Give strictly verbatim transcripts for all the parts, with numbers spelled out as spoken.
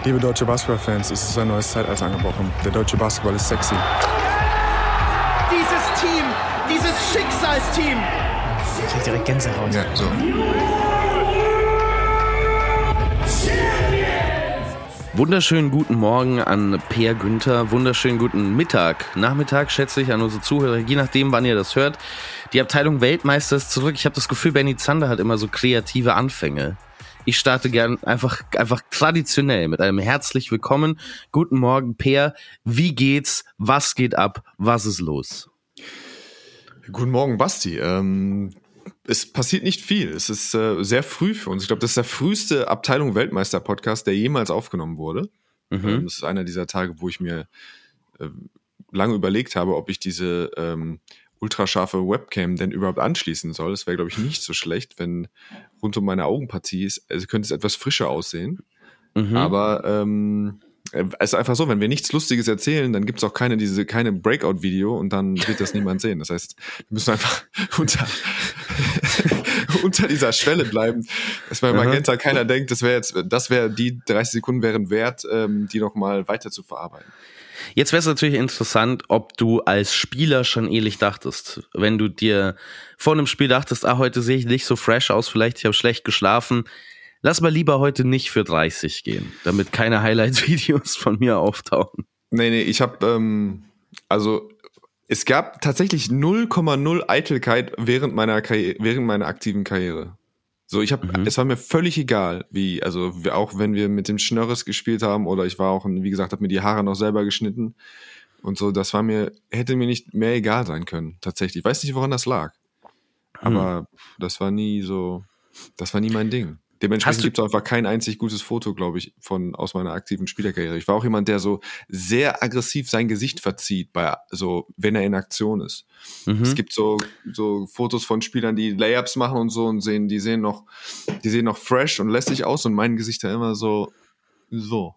Liebe deutsche Basketballfans, es ist ein neues Zeitalter angebrochen. Der deutsche Basketball ist sexy. Dieses Team, dieses Schicksalsteam. Ich krieg direkt Gänsehaut. Ja, so. Wunderschönen guten Morgen an Per Günther, wunderschönen guten Mittag, Nachmittag schätze ich an unsere Zuhörer, je nachdem wann ihr das hört. Die Abteilung Weltmeister ist zurück. Ich habe das Gefühl, Benny Zander hat immer so kreative Anfänge. Ich starte gern einfach, einfach traditionell mit einem herzlich willkommen. Guten Morgen Per, wie geht's, was geht ab, was ist los? Guten Morgen Basti, ähm... es passiert nicht viel. Es ist äh, sehr früh für uns. Ich glaube, das ist der früheste Abteilung Weltmeister-Podcast, der jemals aufgenommen wurde. Mhm. Ähm, das ist einer dieser Tage, wo ich mir äh, lange überlegt habe, ob ich diese ähm, ultrascharfe Webcam denn überhaupt anschließen soll. Das wäre, glaube ich, nicht so schlecht, wenn rund um meine Augenpartie ist, also könnte es etwas frischer aussehen. Mhm. Aber ähm, es ist einfach so, wenn wir nichts Lustiges erzählen, dann gibt es auch keine diese keine Breakout-Video und dann wird das niemand sehen. Das heißt, wir müssen einfach unter, unter dieser Schwelle bleiben, dass bei Magenta mhm. keiner denkt, das wäre jetzt, das wäre die dreißig Sekunden wären wert, ähm, die nochmal weiter zu verarbeiten. Jetzt wäre es natürlich interessant, ob du als Spieler schon ähnlich dachtest. Wenn du dir vor einem Spiel dachtest, ah, heute sehe ich nicht so fresh aus, vielleicht ich habe schlecht geschlafen. Lass mal lieber heute nicht für dreißig gehen, damit keine Highlights-Videos von mir auftauchen. Nee, nee, ich habe, ähm, also es gab tatsächlich null Komma null Eitelkeit während meiner Karriere, während meiner aktiven Karriere. So, ich habe, mhm. es war mir völlig egal, wie, also auch wenn wir mit dem Schnörres gespielt haben oder ich war auch, wie gesagt, habe mir die Haare noch selber geschnitten und so, das war mir, hätte mir nicht mehr egal sein können, tatsächlich. Ich weiß nicht, woran das lag, aber mhm. das war nie so, das war nie mein Ding. Dementsprechend gibt es einfach kein einzig gutes Foto, glaube ich, von aus meiner aktiven Spielerkarriere. Ich war auch jemand, der so sehr aggressiv sein Gesicht verzieht, bei so wenn er in Aktion ist. Mhm. Es gibt so so Fotos von Spielern, die Layups machen und so und sehen, die sehen noch, die sehen noch fresh und lässig aus und mein Gesicht da immer so so.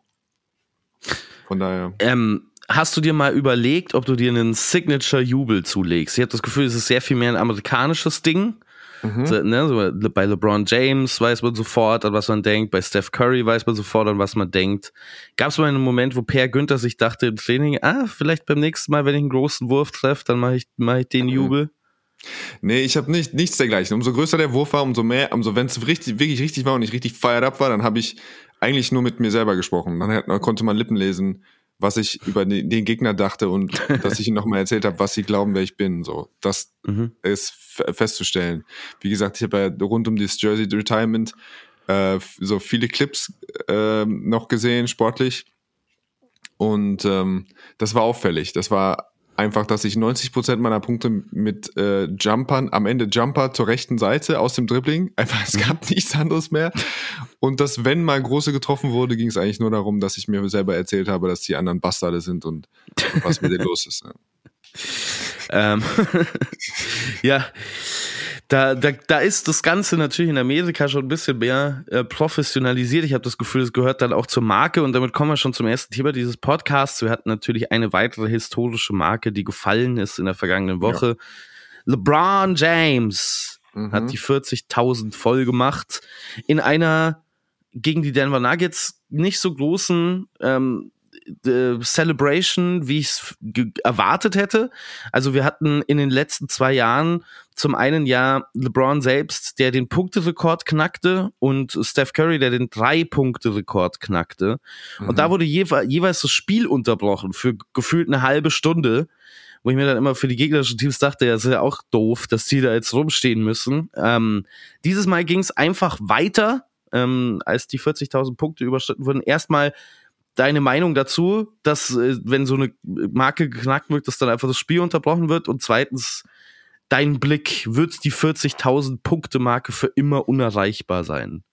Von daher. Ähm, hast du dir mal überlegt, ob du dir einen Signature-Jubel zulegst? Ich habe das Gefühl, es ist sehr viel mehr ein amerikanisches Ding. Mhm. So, ne, so bei LeBron James weiß man sofort, an was man denkt, bei Steph Curry weiß man sofort, an was man denkt. Gab es mal einen Moment, wo Per Günther sich dachte im Training, ah, vielleicht beim nächsten Mal, wenn ich einen großen Wurf treffe, dann mache ich, mach ich den Jubel? Nee, ich habe nicht nichts dergleichen. Umso größer der Wurf war, umso mehr, umso wenn es richtig, wirklich richtig war und ich richtig fired up war, dann habe ich eigentlich nur mit mir selber gesprochen. Dann, hat, dann konnte man Lippen lesen, was ich über den, den Gegner dachte und dass ich ihnen nochmal erzählt habe, was sie glauben, wer ich bin. So, das mhm. ist f- festzustellen. Wie gesagt, ich habe ja rund um das Jersey Retirement äh, so viele Clips äh, noch gesehen, sportlich. Und ähm, das war auffällig. Das war einfach, dass ich neunzig Prozent meiner Punkte mit äh, Jumpern, am Ende Jumper zur rechten Seite aus dem Dribbling, einfach, es gab nichts anderes mehr. Und dass, wenn mal große getroffen wurde, ging es eigentlich nur darum, dass ich mir selber erzählt habe, dass die anderen Bastarde sind und, und was mit denen los ist. Ja. Ähm, ja, da, da, da ist das Ganze natürlich in Amerika schon ein bisschen mehr äh, professionalisiert. Ich habe das Gefühl, es gehört dann auch zur Marke und damit kommen wir schon zum ersten Thema dieses Podcasts. Wir hatten natürlich eine weitere historische Marke, die gefallen ist in der vergangenen Woche. Ja. LeBron James mhm. hat die vierzigtausend voll gemacht in einer gegen die Denver Nuggets nicht so großen ähm, Celebration, wie ich es ge- erwartet hätte. Also wir hatten in den letzten zwei Jahren zum einen ja LeBron selbst, der den Punkterekord knackte und Steph Curry, der den Drei-Punkte-Rekord knackte. Mhm. Und da wurde jewe- jeweils das Spiel unterbrochen für gefühlt eine halbe Stunde, wo ich mir dann immer für die gegnerischen Teams dachte, ja, das ist ja auch doof, dass die da jetzt rumstehen müssen. Ähm, dieses Mal ging es einfach weiter, ähm, als die vierzigtausend Punkte überschritten wurden. Erstmal deine Meinung dazu, dass, äh, wenn so eine Marke geknackt wird, dass dann einfach das Spiel unterbrochen wird und zweitens dein Blick, wird die vierzigtausend Punkte Marke für immer unerreichbar sein?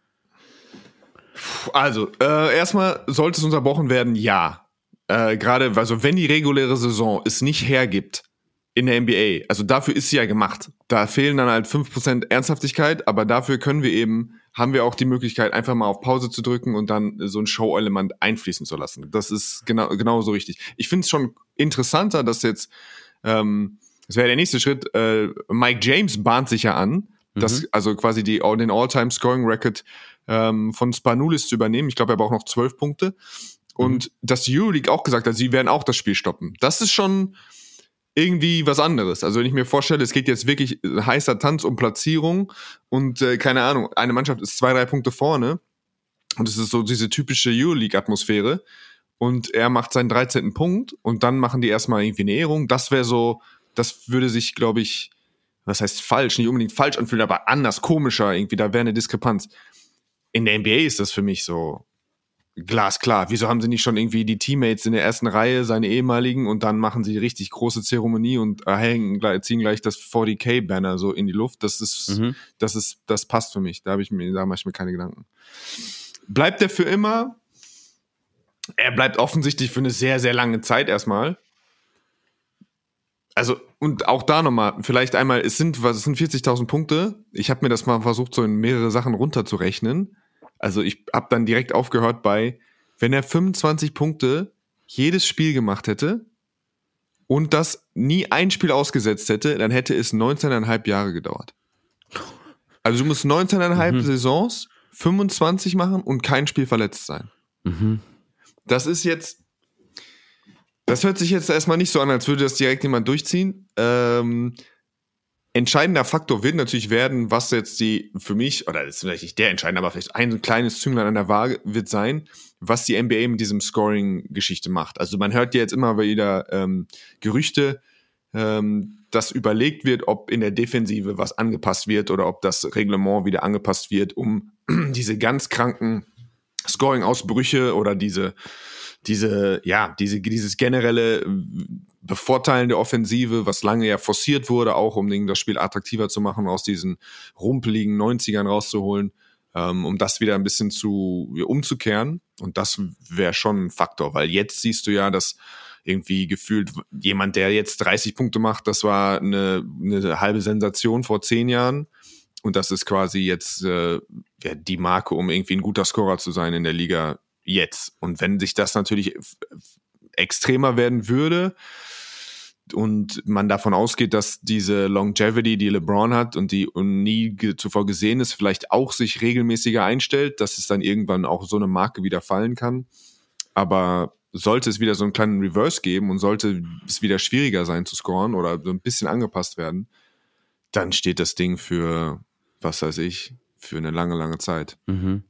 Also, äh, erstmal sollte es unterbrochen werden, ja. Äh, gerade, also wenn die reguläre Saison es nicht hergibt in der N B A, also dafür ist sie ja gemacht. Da fehlen dann halt fünf Prozent Ernsthaftigkeit, aber dafür können wir eben, haben wir auch die Möglichkeit, einfach mal auf Pause zu drücken und dann so ein Show-Element einfließen zu lassen. Das ist genau, genau so richtig. Ich finde es schon interessanter, dass jetzt, ähm, das wäre der nächste Schritt, äh, Mike James bahnt sich ja an, dass, mhm. also quasi die, den All-Time-Scoring-Record ähm, von Spanoulis zu übernehmen. Ich glaube, er braucht noch zwölf Punkte. Und mhm. dass die Euroleague auch gesagt hat, sie werden auch das Spiel stoppen. Das ist schon irgendwie was anderes. Also wenn ich mir vorstelle, es geht jetzt wirklich heißer Tanz um Platzierung und äh, keine Ahnung, eine Mannschaft ist zwei, drei Punkte vorne und es ist so diese typische Euroleague-Atmosphäre und er macht seinen dreizehnten Punkt und dann machen die erstmal irgendwie eine Ehrung. Das wäre so, das würde sich, glaube ich, was heißt falsch, nicht unbedingt falsch anfühlen, aber anders, komischer irgendwie, da wäre eine Diskrepanz. In der N B A ist das für mich so glasklar. Wieso haben sie nicht schon irgendwie die Teammates in der ersten Reihe, seine ehemaligen, und dann machen sie richtig große Zeremonie und hängen, ziehen gleich das vierzig K-Banner so in die Luft. Das ist, mhm. das ist, das passt für mich. Da habe ich mir, da mache ich mir keine Gedanken. Bleibt er für immer? Er bleibt offensichtlich für eine sehr, sehr lange Zeit erstmal. Also, und auch da nochmal, vielleicht einmal, es sind, was, es sind vierzigtausend Punkte. Ich habe mir das mal versucht, so in mehrere Sachen runterzurechnen. Also ich habe dann direkt aufgehört bei, wenn er fünfundzwanzig Punkte jedes Spiel gemacht hätte und das nie ein Spiel ausgesetzt hätte, dann hätte es neunzehneinhalb Jahre gedauert. Also du musst neunzehneinhalb mhm. Saisons fünfundzwanzig machen und kein Spiel verletzt sein. Mhm. Das ist jetzt, das hört sich jetzt erstmal nicht so an, als würde das direkt jemand durchziehen. Ähm, Entscheidender Faktor wird natürlich werden, was jetzt die, für mich, oder das ist vielleicht nicht der entscheidende, aber vielleicht ein kleines Zünglein an der Waage wird sein, was die N B A mit diesem Scoring-Geschichte macht. Also man hört ja jetzt immer wieder ähm, Gerüchte, ähm, dass überlegt wird, ob in der Defensive was angepasst wird oder ob das Reglement wieder angepasst wird, um diese ganz kranken Scoring-Ausbrüche oder diese diese, ja, diese, dieses generelle Bevorteilen der Offensive, was lange ja forciert wurde, auch um das Spiel attraktiver zu machen, aus diesen rumpeligen neunzigern rauszuholen, ähm, um das wieder ein bisschen zu ja, umzukehren. Und das wäre schon ein Faktor, weil jetzt siehst du ja, dass irgendwie gefühlt jemand, der jetzt dreißig Punkte macht, das war eine, eine halbe Sensation vor zehn Jahren. Und das ist quasi jetzt äh, ja, die Marke, um irgendwie ein guter Scorer zu sein in der Liga jetzt. Und wenn sich das natürlich f- extremer werden würde und man davon ausgeht, dass diese Longevity, die LeBron hat und die nie ge- zuvor gesehen ist, vielleicht auch sich regelmäßiger einstellt, dass es dann irgendwann auch so eine Marke wieder fallen kann. Aber sollte es wieder so einen kleinen Reverse geben und sollte es wieder schwieriger sein zu scoren oder so ein bisschen angepasst werden, dann steht das Ding für, was weiß ich, für eine lange, lange Zeit. Mhm.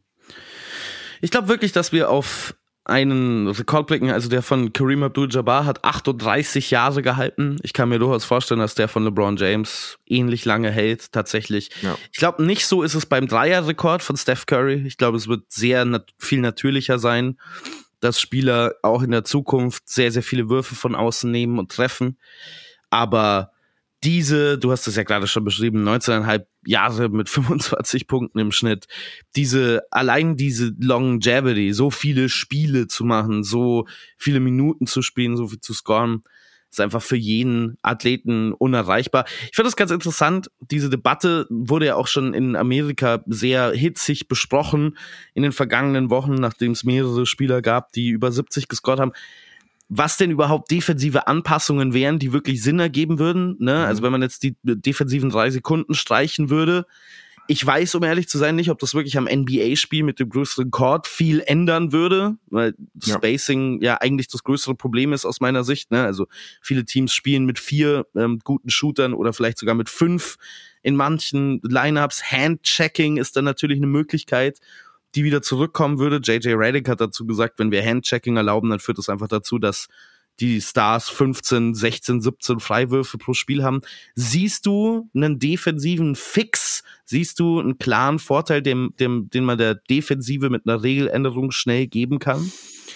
Ich glaube wirklich, dass wir auf einen Rekord blicken, also der von Kareem Abdul-Jabbar hat achtunddreißig Jahre gehalten. Ich kann mir durchaus vorstellen, dass der von LeBron James ähnlich lange hält, tatsächlich. Ja. Ich glaube, nicht so ist es beim Dreier-Rekord von Steph Curry. Ich glaube, es wird sehr nat- viel natürlicher sein, dass Spieler auch in der Zukunft sehr, sehr viele Würfe von außen nehmen und treffen. Aber diese, du hast es ja gerade schon beschrieben, neunzehneinhalb Jahre mit fünfundzwanzig Punkten im Schnitt, diese, allein diese Longevity, so viele Spiele zu machen, so viele Minuten zu spielen, so viel zu scoren, ist einfach für jeden Athleten unerreichbar. Ich finde das ganz interessant, diese Debatte wurde ja auch schon in Amerika sehr hitzig besprochen in den vergangenen Wochen, nachdem es mehrere Spieler gab, die über siebzig gescored haben. Was denn überhaupt defensive Anpassungen wären, die wirklich Sinn ergeben würden, ne? Mhm. Also wenn man jetzt die defensiven drei Sekunden streichen würde. Ich weiß, um ehrlich zu sein, nicht, ob das wirklich am N B A-Spiel mit dem größeren Court viel ändern würde, weil ja. Spacing ja eigentlich das größere Problem ist aus meiner Sicht, ne? Also viele Teams spielen mit vier ähm, guten Shootern oder vielleicht sogar mit fünf in manchen Lineups. Handchecking ist dann natürlich eine Möglichkeit, die wieder zurückkommen würde. J J Redick hat dazu gesagt, wenn wir Handchecking erlauben, dann führt das einfach dazu, dass die Stars fünfzehn, sechzehn, siebzehn Freiwürfe pro Spiel haben. Siehst du einen defensiven Fix? Siehst du einen klaren Vorteil, dem, dem, den man der Defensive mit einer Regeländerung schnell geben kann?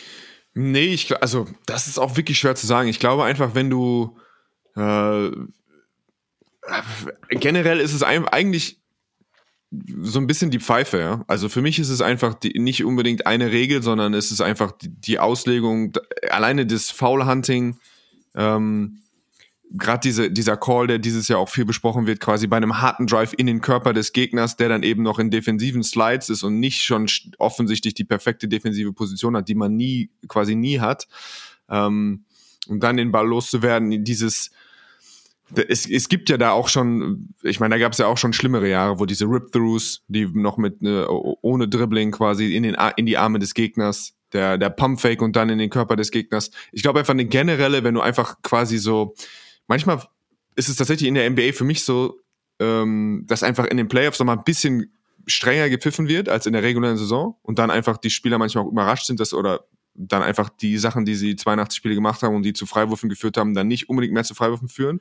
Nee, ich, also das ist auch wirklich schwer zu sagen. Ich glaube einfach, wenn du äh, generell ist es eigentlich so ein bisschen die Pfeife, ja. Also für mich ist es einfach die, nicht unbedingt eine Regel, sondern es ist einfach die, die Auslegung, alleine das Foul-Hunting, ähm, gerade diese, dieser Call, der dieses Jahr auch viel besprochen wird, quasi bei einem harten Drive in den Körper des Gegners, der dann eben noch in defensiven Slides ist und nicht schon offensichtlich die perfekte defensive Position hat, die man nie, quasi nie hat, ähm, um dann den Ball loszuwerden, dieses Es, es gibt ja da auch schon, ich meine, da gab es ja auch schon schlimmere Jahre, wo diese Rip-Throughs, die noch mit äh, ohne Dribbling quasi in den in die Arme des Gegners, der der Pump-Fake und dann in den Körper des Gegners. Ich glaube einfach eine generelle, wenn du einfach quasi so, manchmal ist es tatsächlich in der N B A für mich so, ähm, dass einfach in den Playoffs nochmal ein bisschen strenger gepfiffen wird als in der regulären Saison und dann einfach die Spieler manchmal auch überrascht sind, dass oder dann einfach die Sachen, die sie zweiundachtzig Spiele gemacht haben und die zu Freiwürfen geführt haben, dann nicht unbedingt mehr zu Freiwürfen führen.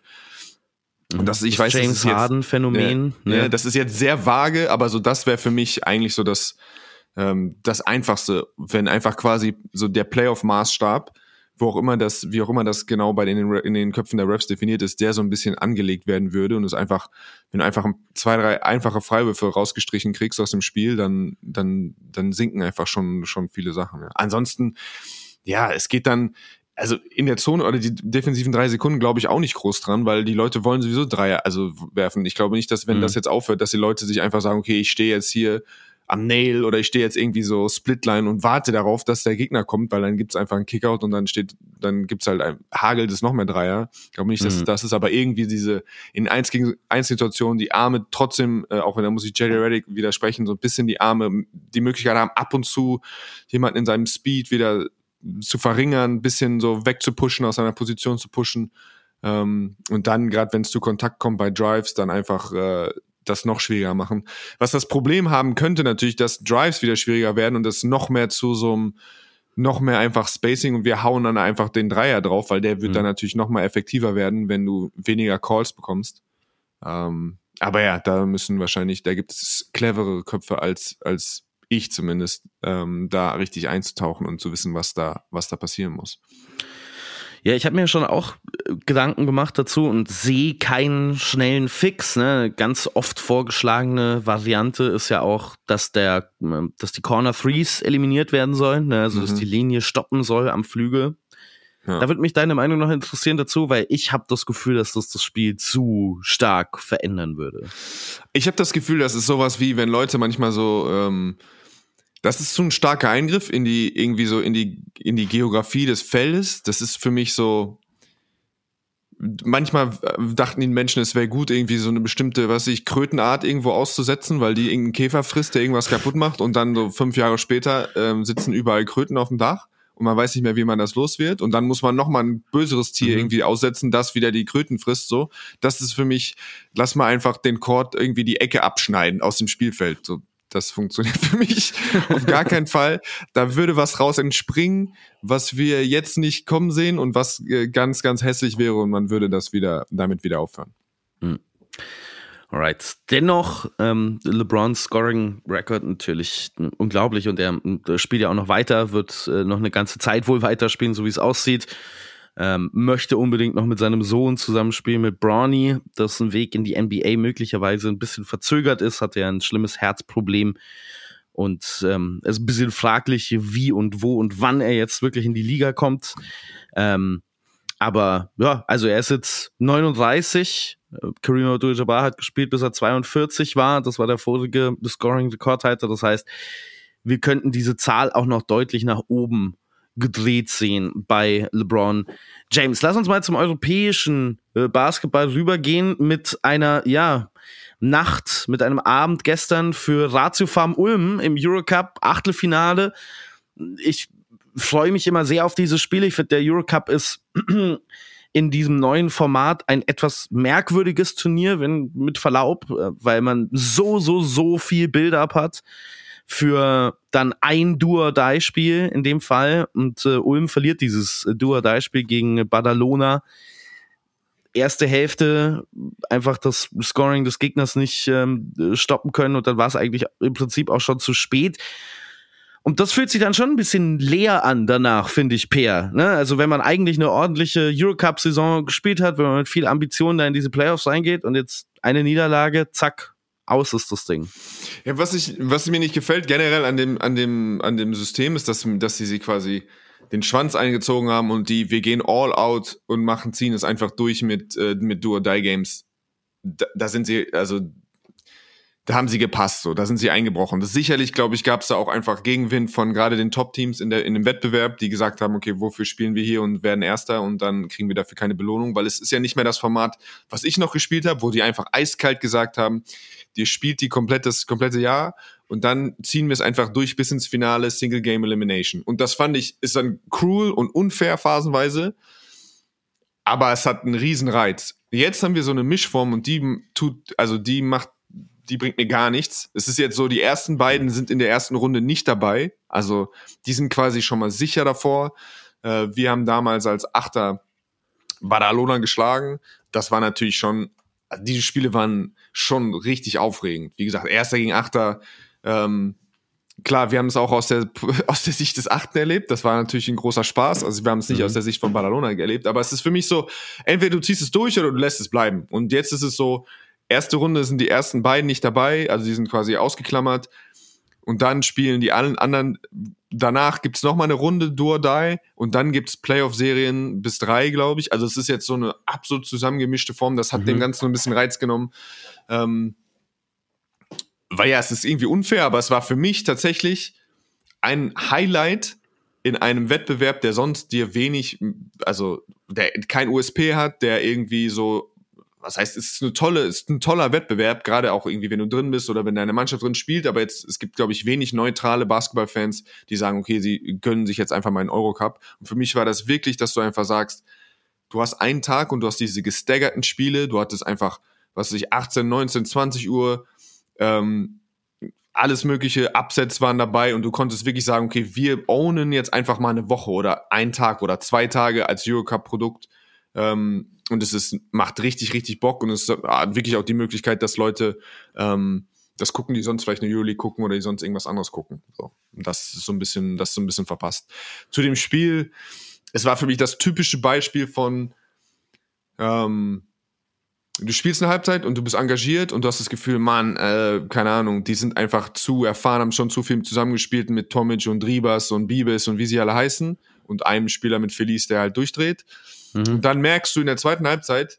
Und das, ich das weiß, James das ist jetzt, Harden-Phänomen. Ne, ne? Das ist jetzt sehr vage, aber so das wäre für mich eigentlich so das, ähm, das Einfachste, wenn einfach quasi so der Playoff-Maßstab, wo auch immer das, wie auch immer das genau bei den in den Köpfen der Refs definiert ist, der so ein bisschen angelegt werden würde und es einfach, wenn du einfach zwei, drei einfache Freiwürfe rausgestrichen kriegst aus dem Spiel, dann, dann, dann sinken einfach schon, schon viele Sachen. Ja. Ansonsten, ja, es geht dann, also in der Zone oder die defensiven drei Sekunden glaube ich auch nicht groß dran, weil die Leute wollen sowieso Dreier also werfen. Ich glaube nicht, dass wenn mhm. das jetzt aufhört, dass die Leute sich einfach sagen, okay, ich stehe jetzt hier am Nail oder ich stehe jetzt irgendwie so Splitline und warte darauf, dass der Gegner kommt, weil dann gibt's einfach einen Kickout und dann steht, dann gibt's halt ein hagelt es noch mehr Dreier. Ich glaube nicht, dass mhm. es das ist, aber irgendwie diese in eins gegen eins Situationen die Arme trotzdem, äh, auch wenn da muss ich J J Redick widersprechen, so ein bisschen die Arme die Möglichkeit haben, ab und zu jemanden in seinem Speed wieder zu verringern, ein bisschen so wegzupushen, aus seiner Position zu pushen. Ähm, und dann, gerade wenn es zu Kontakt kommt bei Drives, dann einfach äh, das noch schwieriger machen. Was das Problem haben könnte natürlich, dass Drives wieder schwieriger werden und das noch mehr zu so einem, noch mehr einfach Spacing und wir hauen dann einfach den Dreier drauf, weil der wird mhm. dann natürlich noch mal effektiver werden, wenn du weniger Calls bekommst. Ähm, aber ja, da müssen wahrscheinlich, da gibt es cleverere Köpfe als als ich zumindest, ähm, da richtig einzutauchen und zu wissen, was da, was da passieren muss. Ja, ich habe mir schon auch Gedanken gemacht dazu und sehe keinen schnellen Fix. Ne? Ganz oft vorgeschlagene Variante ist ja auch, dass der, dass die Corner Threes eliminiert werden sollen, ne? Also mhm. dass die Linie stoppen soll am Flügel. Ja. Da würde mich deine Meinung noch interessieren dazu, weil ich habe das Gefühl, dass das das Spiel zu stark verändern würde. Ich habe das Gefühl, das ist sowas wie, wenn Leute manchmal so, ähm, das ist so ein starker Eingriff in die, irgendwie so in die, in die Geografie des Feldes. Das ist für mich so, manchmal dachten die Menschen, es wäre gut, irgendwie so eine bestimmte, was weiß ich, Krötenart irgendwo auszusetzen, weil die irgendeinen Käfer frisst, der irgendwas kaputt macht und dann so fünf Jahre später ähm, sitzen überall Kröten auf dem Dach. Und man weiß nicht mehr, wie man das los wird. Und dann muss man nochmal ein böseres Tier mhm. irgendwie aussetzen, das wieder die Kröten frisst. So, das ist für mich, lass mal einfach den Court irgendwie die Ecke abschneiden aus dem Spielfeld. So, das funktioniert für mich auf gar keinen Fall. Da würde was raus entspringen, was wir jetzt nicht kommen sehen und was äh, ganz, ganz hässlich wäre und man würde das wieder, damit wieder aufhören. Mhm. Alright. Dennoch, ähm, LeBrons Scoring-Record natürlich unglaublich und er, er spielt ja auch noch weiter, wird äh, noch eine ganze Zeit wohl weiterspielen, so wie es aussieht. Ähm, möchte unbedingt noch mit seinem Sohn zusammenspielen, mit Bronny, dessen Weg in die N B A möglicherweise ein bisschen verzögert ist, hat er ein schlimmes Herzproblem und ähm, es ist ein bisschen fraglich, wie und wo und wann er jetzt wirklich in die Liga kommt. Ähm, aber ja, also er ist jetzt neununddreißig, Kareem Abdul-Jabbar hat gespielt, bis er zweiundvierzig war. Das war der vorige Scoring-Rekordhalter. Das heißt, wir könnten diese Zahl auch noch deutlich nach oben gedreht sehen bei LeBron James. Lass uns mal zum europäischen Basketball rübergehen mit einer, ja, Nacht, mit einem Abend gestern für Ratiofarm Ulm im Eurocup Achtelfinale. Ich freue mich immer sehr auf diese Spiele. Ich finde, der Eurocup ist in diesem neuen Format ein etwas merkwürdiges Turnier, wenn mit Verlaub, weil man so, so, so viel Build-up hat für dann ein Do-or-Die-Spiel in dem Fall. Und äh, Ulm verliert dieses Do-or-Die-Spiel gegen Badalona. Erste Hälfte einfach das Scoring des Gegners nicht ähm, stoppen können und dann war es eigentlich im Prinzip auch schon zu spät. Und das fühlt sich dann schon ein bisschen leer an danach, finde ich, Peer. Ne? Also wenn man eigentlich eine ordentliche Eurocup-Saison gespielt hat, wenn man mit viel Ambition da in diese Playoffs reingeht und jetzt eine Niederlage, zack, aus ist das Ding. Ja, was ich, was mir nicht gefällt generell an dem, an dem, an dem System ist, dass, dass sie sie quasi den Schwanz eingezogen haben und die, wir gehen all out und machen, ziehen es einfach durch mit, äh, mit Do-or-Die-Games. Da, da sind sie, also da haben sie gepasst, so, da sind sie eingebrochen. Das sicherlich, glaube ich, gab es da auch einfach Gegenwind von gerade den Top-Teams in der in dem Wettbewerb, die gesagt haben, okay, wofür spielen wir hier und werden Erster und dann kriegen wir dafür keine Belohnung, weil es ist ja nicht mehr das Format, was ich noch gespielt habe, wo die einfach eiskalt gesagt haben, ihr spielt die komplette, das komplette Jahr und dann ziehen wir es einfach durch bis ins Finale, Single Game Elimination. Und das fand ich, ist dann cruel und unfair phasenweise, aber es hat einen riesen Reiz. Jetzt haben wir so eine Mischform und die tut, also die macht die bringt mir gar nichts. Es ist jetzt so, die ersten beiden sind in der ersten Runde nicht dabei. Also die sind quasi schon mal sicher davor. Äh, wir haben damals als Achter Badalona geschlagen. Das war natürlich schon, also diese Spiele waren schon richtig aufregend. Wie gesagt, Erster gegen Achter. Ähm, klar, wir haben es auch aus der, aus der Sicht des Achten erlebt. Das war natürlich ein großer Spaß. Also wir haben es nicht mhm. aus der Sicht von Badalona erlebt. Aber es ist für mich so, entweder du ziehst es durch oder du lässt es bleiben. Und jetzt ist es so, erste Runde sind die ersten beiden nicht dabei, also die sind quasi ausgeklammert. Und dann spielen die allen anderen, danach gibt's noch mal eine Runde Do or Die und dann gibt's Playoff-Serien bis drei, glaube ich. Also es ist jetzt so eine absolut zusammengemischte Form, das hat mhm. dem Ganzen so ein bisschen Reiz genommen. Ähm, weil ja, es ist irgendwie unfair, aber es war für mich tatsächlich ein Highlight in einem Wettbewerb, der sonst dir wenig, also der kein U S P hat, der irgendwie so, was heißt, es ist eine tolle, es ist ein toller Wettbewerb, gerade auch irgendwie, wenn du drin bist oder wenn deine Mannschaft drin spielt, aber jetzt, es gibt, glaube ich, wenig neutrale Basketballfans, die sagen, okay, sie gönnen sich jetzt einfach mal einen Eurocup. Und für mich war das wirklich, dass du einfach sagst, du hast einen Tag und du hast diese gestaggerten Spiele, du hattest einfach, was weiß ich, achtzehn, neunzehn, zwanzig Uhr, ähm, alles mögliche, Upsets waren dabei und du konntest wirklich sagen, okay, wir ownen jetzt einfach mal eine Woche oder einen Tag oder zwei Tage als Eurocup-Produkt. Ähm, und es ist, macht richtig, richtig Bock und es hat wirklich auch die Möglichkeit, dass Leute ähm, das gucken, die sonst vielleicht eine Euroleague gucken oder die sonst irgendwas anderes gucken. So. Und das ist so ein bisschen, das ist so ein bisschen verpasst. Zu dem Spiel, es war für mich das typische Beispiel von ähm, du spielst eine Halbzeit und du bist engagiert und du hast das Gefühl, Mann, äh, keine Ahnung, die sind einfach zu erfahren, haben schon zu viel zusammengespielt mit Tomic und Ribas und Bibes und wie sie alle heißen und einem Spieler mit Feliz, der halt durchdreht. Mhm. Und dann merkst du in der zweiten Halbzeit,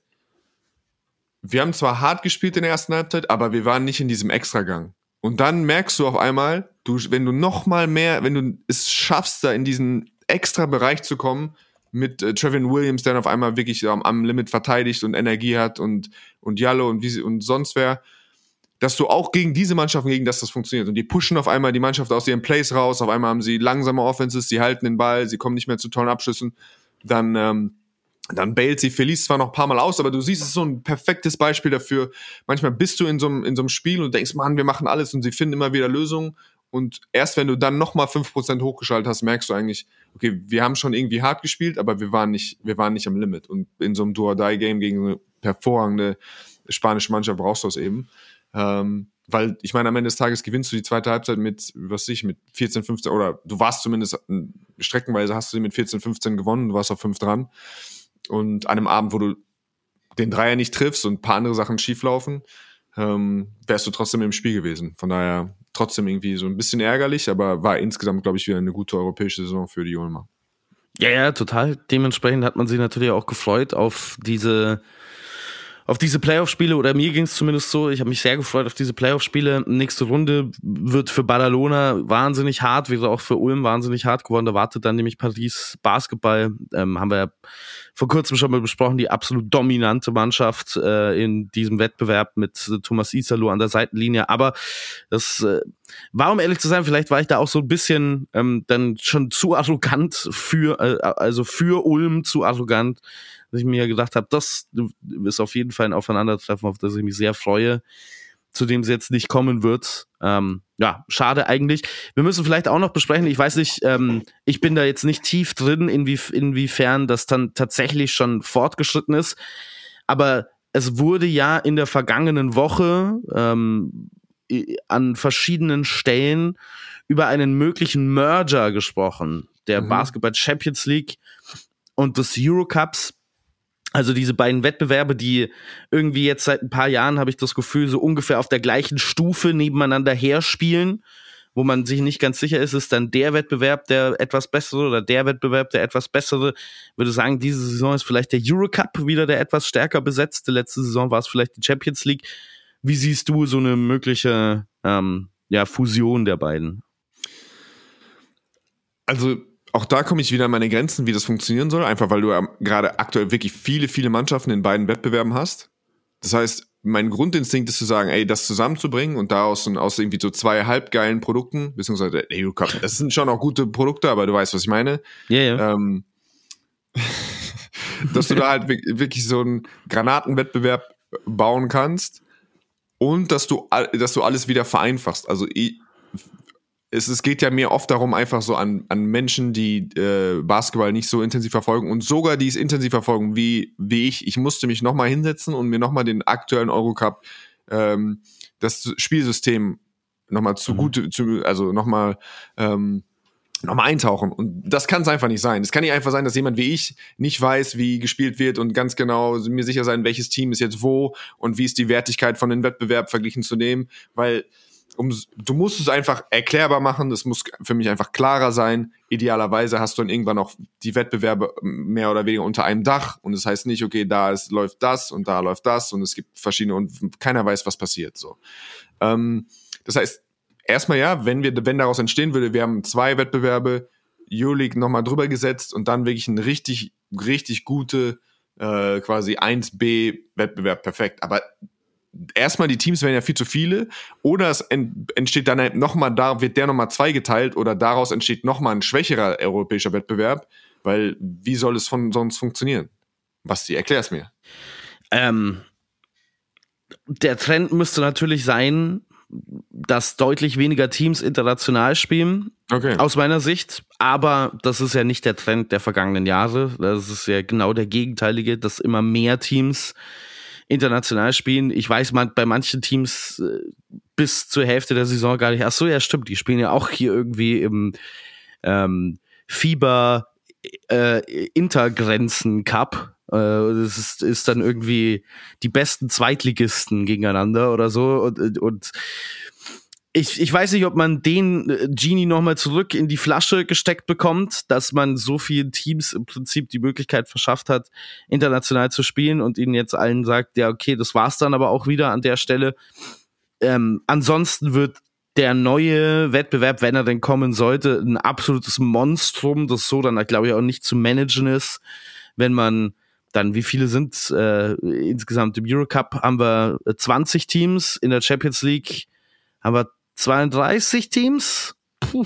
wir haben zwar hart gespielt in der ersten Halbzeit, aber wir waren nicht in diesem Extragang. Und dann merkst du auf einmal, du, wenn du noch mal mehr, wenn du es schaffst, da in diesen extra Bereich zu kommen, mit äh, Trevin Williams, der dann auf einmal wirklich am, am Limit verteidigt und Energie hat und, und Jallo und, wie, und sonst wer, dass du auch gegen diese Mannschaften, gegen das das funktioniert. Und die pushen auf einmal die Mannschaft aus ihren Plays raus, auf einmal haben sie langsame Offenses, sie halten den Ball, sie kommen nicht mehr zu tollen Abschlüssen, dann, ähm, dann bailt sie Feliz zwar noch ein paar Mal aus, aber du siehst, es ist so ein perfektes Beispiel dafür. Manchmal bist du in so einem, in so einem Spiel und denkst, Mann, wir machen alles und sie finden immer wieder Lösungen. Und erst wenn du dann nochmal fünf Prozent hochgeschaltet hast, merkst du eigentlich, okay, wir haben schon irgendwie hart gespielt, aber wir waren nicht, wir waren nicht am Limit. Und in so einem Do-or-Die-Game gegen eine hervorragende spanische Mannschaft brauchst du es eben. Ähm, weil, ich meine, am Ende des Tages gewinnst du die zweite Halbzeit mit, was weiß ich, mit vierzehn, fünfzehn, oder du warst zumindest, streckenweise hast du sie mit vierzehn, fünfzehn gewonnen, du warst auf fünf dran. Und an einem Abend, wo du den Dreier nicht triffst und ein paar andere Sachen schieflaufen, ähm, wärst du trotzdem im Spiel gewesen. Von daher trotzdem irgendwie so ein bisschen ärgerlich, aber war insgesamt, glaube ich, wieder eine gute europäische Saison für die Ulmer. Ja, ja, total. Dementsprechend hat man sich natürlich auch gefreut auf diese auf diese Playoff-Spiele, oder mir ging es zumindest so, ich habe mich sehr gefreut auf diese Playoff-Spiele. Nächste Runde wird für Badalona wahnsinnig hart, wäre auch für Ulm wahnsinnig hart geworden. Da wartet dann nämlich Paris Basketball, ähm, haben wir ja vor kurzem schon mal besprochen, die absolut dominante Mannschaft äh, in diesem Wettbewerb mit äh, Thomas Isalo an der Seitenlinie. Aber das äh, war, um ehrlich zu sein, vielleicht war ich da auch so ein bisschen ähm, dann schon zu arrogant für, äh, also für Ulm zu arrogant, dass ich mir gedacht habe, das ist auf jeden Fall ein Aufeinandertreffen, auf das ich mich sehr freue, zu dem es jetzt nicht kommen wird. Ähm, ja, schade eigentlich. Wir müssen vielleicht auch noch besprechen, ich weiß nicht, ähm, ich bin da jetzt nicht tief drin, inwie, inwiefern das dann tatsächlich schon fortgeschritten ist, aber es wurde ja in der vergangenen Woche ähm, an verschiedenen Stellen über einen möglichen Merger gesprochen, der mhm. Basketball Champions League und des Eurocups. Also diese beiden Wettbewerbe, die irgendwie jetzt seit ein paar Jahren, habe ich das Gefühl, so ungefähr auf der gleichen Stufe nebeneinander herspielen, wo man sich nicht ganz sicher ist, ist dann der Wettbewerb der etwas bessere oder der Wettbewerb der etwas bessere. Ich würde sagen, diese Saison ist vielleicht der Eurocup wieder der etwas stärker besetzte. Letzte Saison war es vielleicht die Champions League. wie siehst du so eine mögliche ähm, ja, Fusion der beiden? Also auch da komme ich wieder an meine Grenzen, wie das funktionieren soll, einfach weil du ja gerade aktuell wirklich viele, viele Mannschaften in beiden Wettbewerben hast. Das heißt, mein Grundinstinkt ist zu sagen, ey, das zusammenzubringen und daraus aus irgendwie so zwei halbgeilen Produkten, beziehungsweise, ey, das sind schon auch gute Produkte, aber du weißt, was ich meine. Ja, ja. Ähm, dass du da halt wirklich so einen Granatenwettbewerb bauen kannst und dass du, dass du alles wieder vereinfachst. Also ich, Es, es geht ja mir oft darum, einfach so an, an Menschen, die äh, Basketball nicht so intensiv verfolgen und sogar die es intensiv verfolgen wie, wie ich. Ich musste mich nochmal hinsetzen und mir nochmal den aktuellen Eurocup, ähm, das Spielsystem nochmal zugute, mhm. zu, also nochmal ähm, nochmal eintauchen. Und das kann es einfach nicht sein. Es kann nicht einfach sein, dass jemand wie ich nicht weiß, wie gespielt wird und ganz genau mir sicher sein, welches Team ist jetzt wo und wie ist die Wertigkeit von den Wettbewerb verglichen zu dem, weil Um, du musst es einfach erklärbar machen, das muss für mich einfach klarer sein. Idealerweise hast du dann irgendwann auch die Wettbewerbe mehr oder weniger unter einem Dach und das heißt nicht, okay, da ist, läuft das und da läuft das und es gibt verschiedene und keiner weiß, was passiert. So, ähm, das heißt, erstmal ja, wenn wir, wenn daraus entstehen würde, wir haben zwei Wettbewerbe, Euroleague nochmal drüber gesetzt und dann wirklich ein richtig, richtig gute äh, quasi eins B Wettbewerb, perfekt. Aber erstmal, die Teams werden ja viel zu viele oder es entsteht dann nochmal, da wird der nochmal zwei geteilt oder daraus entsteht nochmal ein schwächerer europäischer Wettbewerb, weil wie soll es von sonst funktionieren? Basti, erklär's mir. Ähm, der Trend müsste natürlich sein, dass deutlich weniger Teams international spielen, okay. Aus meiner Sicht, aber das ist ja nicht der Trend der vergangenen Jahre, das ist ja genau der gegenteilige, dass immer mehr Teams international spielen. Ich weiß, man, bei manchen Teams äh, bis zur Hälfte der Saison gar nicht. Ach so, ja, stimmt. Die spielen ja auch hier irgendwie im ähm, Fieber äh, Intergrenzen Cup. Äh, das ist, ist dann irgendwie die besten Zweitligisten gegeneinander oder so. Und, und ich, ich weiß nicht, ob man den Genie nochmal zurück in die Flasche gesteckt bekommt, dass man so vielen Teams im Prinzip die Möglichkeit verschafft hat, international zu spielen und ihnen jetzt allen sagt, ja, okay, das war's dann aber auch wieder an der Stelle. Ähm, ansonsten wird der neue Wettbewerb, wenn er denn kommen sollte, ein absolutes Monstrum, das so dann, glaube ich, auch nicht zu managen ist, wenn man dann, wie viele sind äh, insgesamt im Eurocup, haben wir zwanzig Teams, in der Champions League haben wir zweiunddreißig Teams. Puh.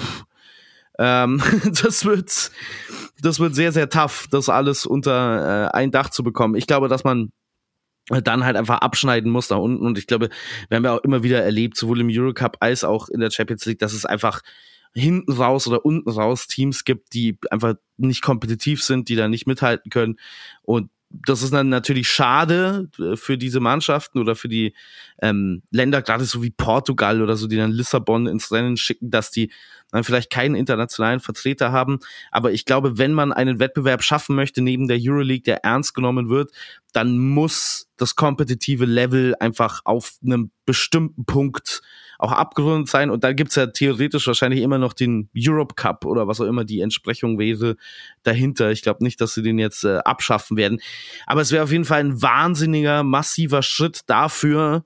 Ähm, das wird, das wird sehr, sehr tough, das alles unter äh, ein Dach zu bekommen. Ich glaube, dass man dann halt einfach abschneiden muss da unten. Und ich glaube, wir haben ja auch immer wieder erlebt, sowohl im Eurocup als auch in der Champions League, dass es einfach hinten raus oder unten raus Teams gibt, die einfach nicht kompetitiv sind, die da nicht mithalten können. Und das ist dann natürlich schade für diese Mannschaften oder für die ähm, Länder, gerade so wie Portugal oder so, die dann Lissabon ins Rennen schicken, dass die dann vielleicht keinen internationalen Vertreter haben. Aber ich glaube, wenn man einen Wettbewerb schaffen möchte, neben der Euroleague, der ernst genommen wird, dann muss das kompetitive Level einfach auf einem bestimmten Punkt auch abgerundet sein. Und dann gibt's ja theoretisch wahrscheinlich immer noch den Europe Cup oder was auch immer die Entsprechung wäre dahinter. Ich glaube nicht, dass sie den jetzt äh, abschaffen werden. Aber es wäre auf jeden Fall ein wahnsinniger, massiver Schritt dafür,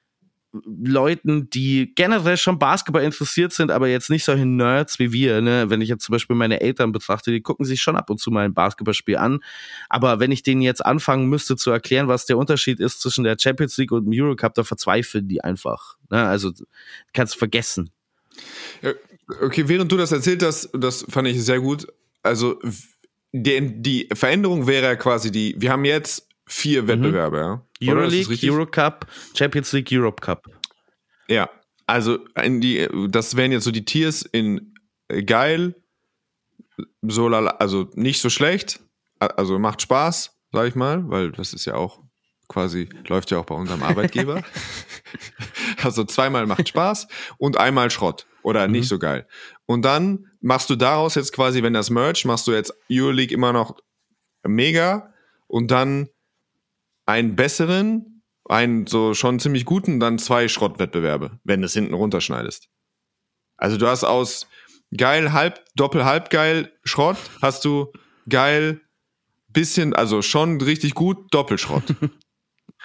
Leuten, die generell schon Basketball interessiert sind, aber jetzt nicht solche Nerds wie wir, ne? Wenn ich jetzt zum Beispiel meine Eltern betrachte, die gucken sich schon ab und zu mal ein Basketballspiel an, aber wenn ich denen jetzt anfangen müsste zu erklären, was der Unterschied ist zwischen der Champions League und dem Eurocup, da verzweifeln die einfach, ne? Also kannst du vergessen. Ja, okay, während du das erzählt hast, das fand ich sehr gut, also die, die Veränderung wäre quasi die, wir haben jetzt vier Wettbewerbe, mhm. ja. Euroleague, Eurocup, Champions League, Europe Cup. Ja, also in die, das wären jetzt so die Tiers in geil, so also nicht so schlecht, also macht Spaß, sag ich mal, weil das ist ja auch quasi, läuft ja auch bei unserem Arbeitgeber. Also zweimal macht Spaß und einmal Schrott oder mhm. nicht so geil. Und dann machst du daraus jetzt quasi, wenn das Merch, machst du jetzt Euroleague immer noch mega und dann einen besseren, einen so schon ziemlich guten, dann zwei Schrottwettbewerbe, wenn du es hinten runterschneidest. Also du hast aus geil, halb, doppel, halb geil, Schrott, hast du geil, bisschen, also schon richtig gut, Doppelschrott.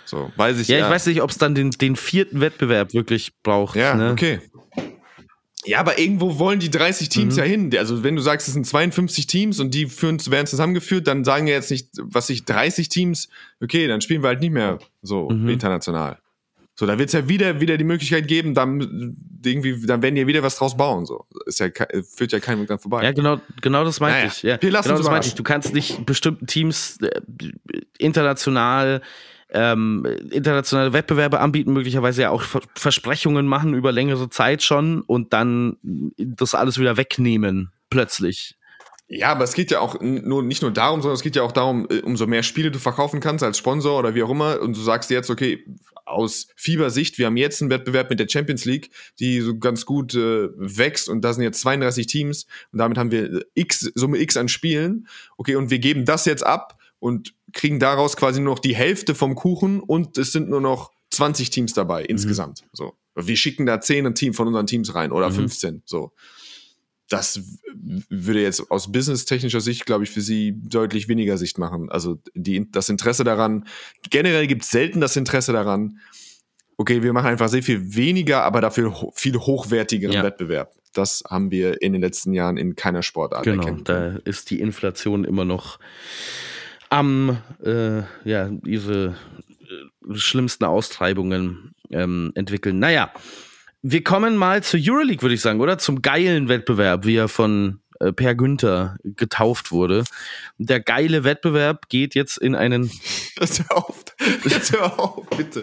So, weiß ich ja. Ja, ich weiß nicht, ob es dann den, den vierten Wettbewerb wirklich braucht. Ja, ne? okay. Ja, aber irgendwo wollen die dreißig Teams mhm. ja hin. Also wenn du sagst, es sind zweiundfünfzig Teams und die führen, werden zusammengeführt, dann sagen ja jetzt nicht, was ich, dreißig Teams, okay, dann spielen wir halt nicht mehr so mhm. international. So, da wird es ja wieder, wieder die Möglichkeit geben, dann irgendwie, dann werden die ja wieder was draus bauen. So, ist ja, führt ja keinem dran vorbei. Ja, genau, genau das meinte naja, ich. Ja, wir lassen genau uns das meinte ich. Du kannst nicht bestimmten Teams äh, international ähm, internationale Wettbewerbe anbieten, möglicherweise ja auch Versprechungen machen über längere Zeit schon und dann das alles wieder wegnehmen, plötzlich. Ja, aber es geht ja auch nur, nicht nur darum, sondern es geht ja auch darum, umso mehr Spiele du verkaufen kannst als Sponsor oder wie auch immer und du sagst jetzt, okay, aus Fiebersicht, wir haben jetzt einen Wettbewerb mit der Champions League, die so ganz gut äh, wächst und da sind jetzt zweiunddreißig Teams und damit haben wir X, Summe X an Spielen, okay, und wir geben das jetzt ab und kriegen daraus quasi nur noch die Hälfte vom Kuchen und es sind nur noch zwanzig Teams dabei mhm. insgesamt. So, wir schicken da zehn ein Team von unseren Teams rein oder mhm. fünfzehn. So, das würde jetzt aus businesstechnischer Sicht, glaube ich, für sie deutlich weniger Sicht machen. Also die, das Interesse daran. Generell gibt es selten das Interesse daran. Okay, wir machen einfach sehr viel weniger, aber dafür ho- viel hochwertigeren ja. Wettbewerb. Das haben wir in den letzten Jahren in keiner Sportart genau, erkennen können. Da ist die Inflation immer noch am, äh, ja, diese äh, schlimmsten Austreibungen ähm, entwickeln. Naja, wir kommen mal zur Euroleague, würde ich sagen, oder? Zum geilen Wettbewerb, wie er von äh, Per Günther getauft wurde. Der geile Wettbewerb geht jetzt in einen... Jetzt hör auf, jetzt hör auf, bitte.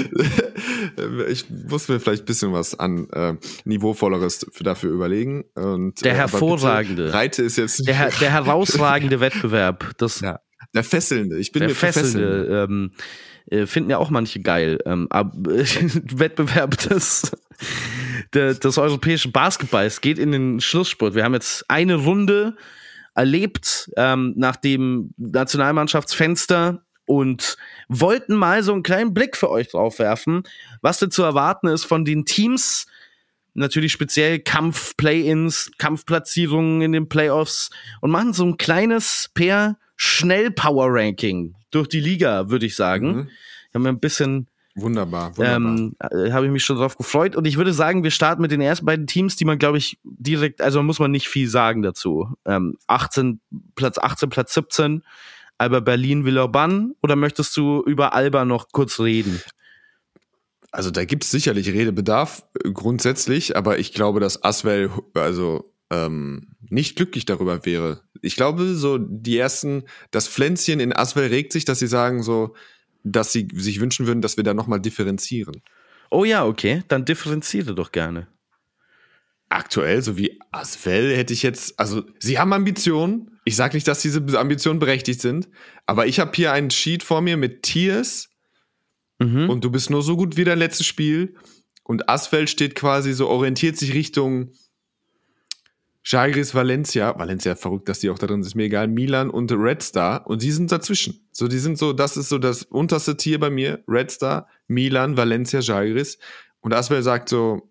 Ich muss mir vielleicht ein bisschen was an äh, Niveauvolleres für, dafür überlegen. Und, der äh, hervorragende. Reite ist jetzt... Der, der herausragende Wettbewerb. Das, ja, der fesselnde. Ich bin der mir fesselnde. Ähm, äh, finden ja auch manche geil. Ähm, aber, äh, Wettbewerb des, der, des europäischen Basketballs geht in den Schlussspurt. Wir haben jetzt eine Runde erlebt ähm, nach dem Nationalmannschaftsfenster und wollten mal so einen kleinen Blick für euch drauf werfen, was denn zu erwarten ist von den Teams, natürlich speziell Kampf-Play-Ins, Kampfplatzierungen in den Playoffs und machen so ein kleines per Schnell-Power-Ranking durch die Liga, würde ich sagen. Mhm. Ich habe mir ein bisschen Wunderbar, wunderbar. Ähm, äh, habe ich mich schon drauf gefreut und ich würde sagen, wir starten mit den ersten beiden Teams, die man, glaube ich, direkt, also muss man nicht viel sagen dazu. Ähm, achtzehn, Platz achtzehn, Platz siebzehn, Alba Berlin, Villeurbanne, oder möchtest du über Alba noch kurz reden? Also da gibt es sicherlich Redebedarf äh, grundsätzlich, aber ich glaube, dass Asvel also ähm, nicht glücklich darüber wäre. Ich glaube, so die ersten, das Pflänzchen in Asvel regt sich, dass sie sagen so, dass sie sich wünschen würden, dass wir da nochmal differenzieren. Oh ja, okay, dann differenziere doch gerne. Aktuell, so wie Asvel, hätte ich jetzt, also sie haben Ambitionen. Ich sage nicht, dass diese Ambitionen berechtigt sind, aber ich habe hier einen Sheet vor mir mit Tiers mhm. und du bist nur so gut wie dein letztes Spiel und Asvel steht quasi so, orientiert sich Richtung Žalgiris, Valencia, Valencia, verrückt, dass die auch da drin sind, ist mir egal, Milan und Red Star und sie sind dazwischen. So, die sind so, das ist so das unterste Tier bei mir, Red Star, Milan, Valencia, Žalgiris und Asvel sagt so,